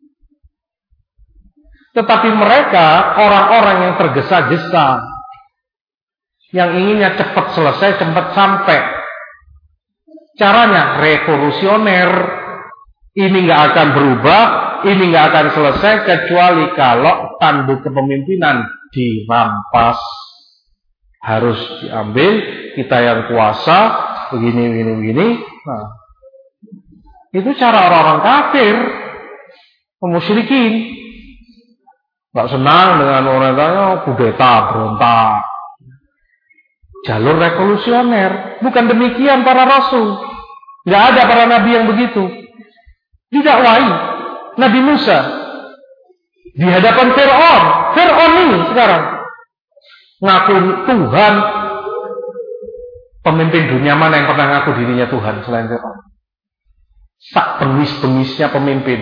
Tetapi mereka orang-orang yang tergesa-gesa, yang inginnya cepat selesai, cepat sampai. Caranya revolusioner. Ini nggak akan berubah, ini nggak akan selesai kecuali kalau tanduk kepemimpinan dirampas. Harus diambil, kita yang kuasa, begini, begini, begini. Nah, itu cara orang-orang kafir, pemusyrikin. Nggak senang dengan orang yang kudeta, berontak. Jalur revolusioner. Bukan demikian para rasul. Nggak ada para nabi yang begitu. Didakwahi Nabi Musa di hadapan Fir'aun. Fir'aun ini sekarang ngaku Tuhan. Pemimpin dunia mana yang pernah ngaku dirinya Tuhan selain Fir'aun? Sak bengis-bengisnya pemimpin,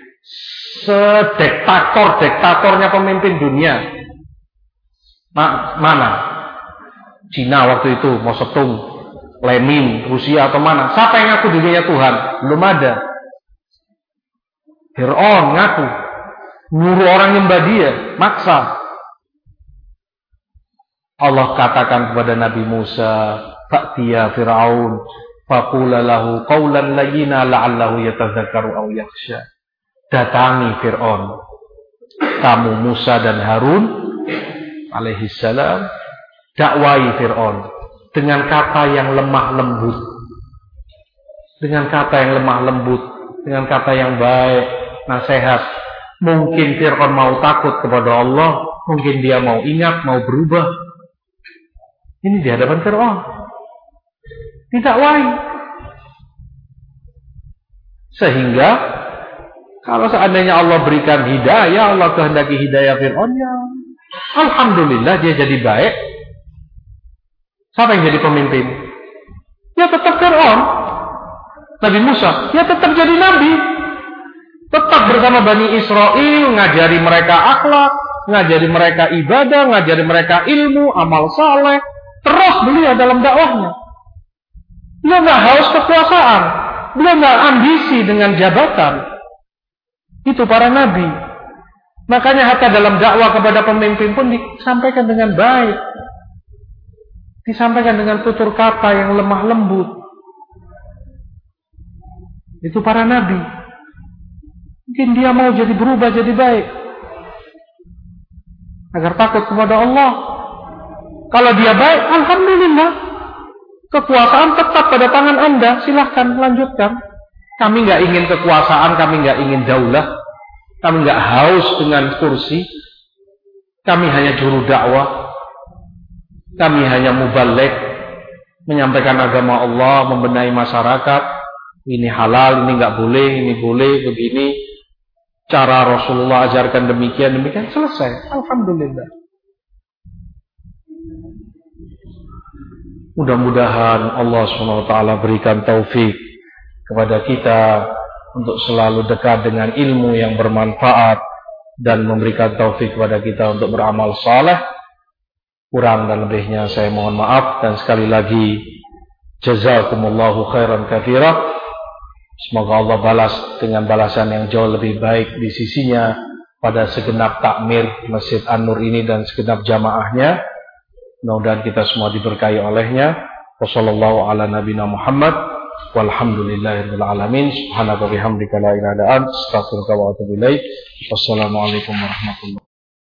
sedektator-dektatornya pemimpin dunia. Ma- mana? Cina waktu itu, Mao Zedong, Lenin, Rusia atau mana? Siapa yang ngaku dirinya Tuhan? Belum ada. Fir'aun ngaku, nyuruh orang nyembah dia, maksa. Allah katakan kepada Nabi Musa, "Fa'tiya Fir'aun, faqula lahu qawlan layyina la'allahu yatadzakkaru aw yakhsha." Datangi Fir'aun, kamu Musa dan Harun alaihi salam, dakwai Fir'aun dengan kata yang lemah lembut, dengan kata yang lemah lembut, dengan kata yang baik, nasihat. Mungkin Fir'aun mau takut kepada Allah, mungkin dia mau ingat, mau berubah. Ini di hadapan Fir'aun didakwai. Sehingga kalau seandainya Allah berikan hidayah, Allah kehendaki hidayah Fir'aun, ya alhamdulillah dia jadi baik. Siapa yang jadi pemimpin? Ya tetap Fir'aun. Nabi Musa, ya tetap jadi nabi. Tetap bersama Bani Israel, ngajari mereka akhlak, ngajari mereka ibadah, ngajari mereka ilmu, amal saleh. Terus beliau dalam dakwahnya. Beliau nggak haus kekuasaan, beliau nggak ambisi dengan jabatan. Itu para nabi. Makanya hatta dalam dakwah kepada pemimpin pun disampaikan dengan baik, disampaikan dengan tutur kata yang lemah lembut. Itu para nabi. Mungkin dia mau jadi berubah jadi baik, agar takut kepada Allah. Kalau dia baik, alhamdulillah, kekuasaan tetap pada tangan Anda. Silahkan lanjutkan. Kami nggak ingin kekuasaan, kami nggak ingin daulah, kami nggak haus dengan kursi. Kami hanya juru dakwah, kami hanya mubaligh, menyampaikan agama Allah, membenahi masyarakat. Ini halal, ini nggak boleh, ini boleh, begini. Cara Rasulullah ajarkan demikian, demikian, selesai. Alhamdulillah. Mudah-mudahan Allah subhanahu wa taala berikan taufik kepada kita untuk selalu dekat dengan ilmu yang bermanfaat dan memberikan taufik kepada kita untuk beramal saleh. Kurang dan lebihnya saya mohon maaf, dan sekali lagi jazakumullahu khairan katsira. Semoga Allah balas dengan balasan yang jauh lebih baik di sisinya pada segenap takmir Masjid An-Nur ini dan segenap jamaahnya. Mudah-mudahan kita semua diberkahi olehnya. Wassallallahu ala nabiyina Muhammad walhamdulillahirabbil alamin. Subhanaka bihamdika la ilaha illa anta astaghfiruka wa atubu ilaik. Wassalamualaikum warahmatullahi wabarakatuh.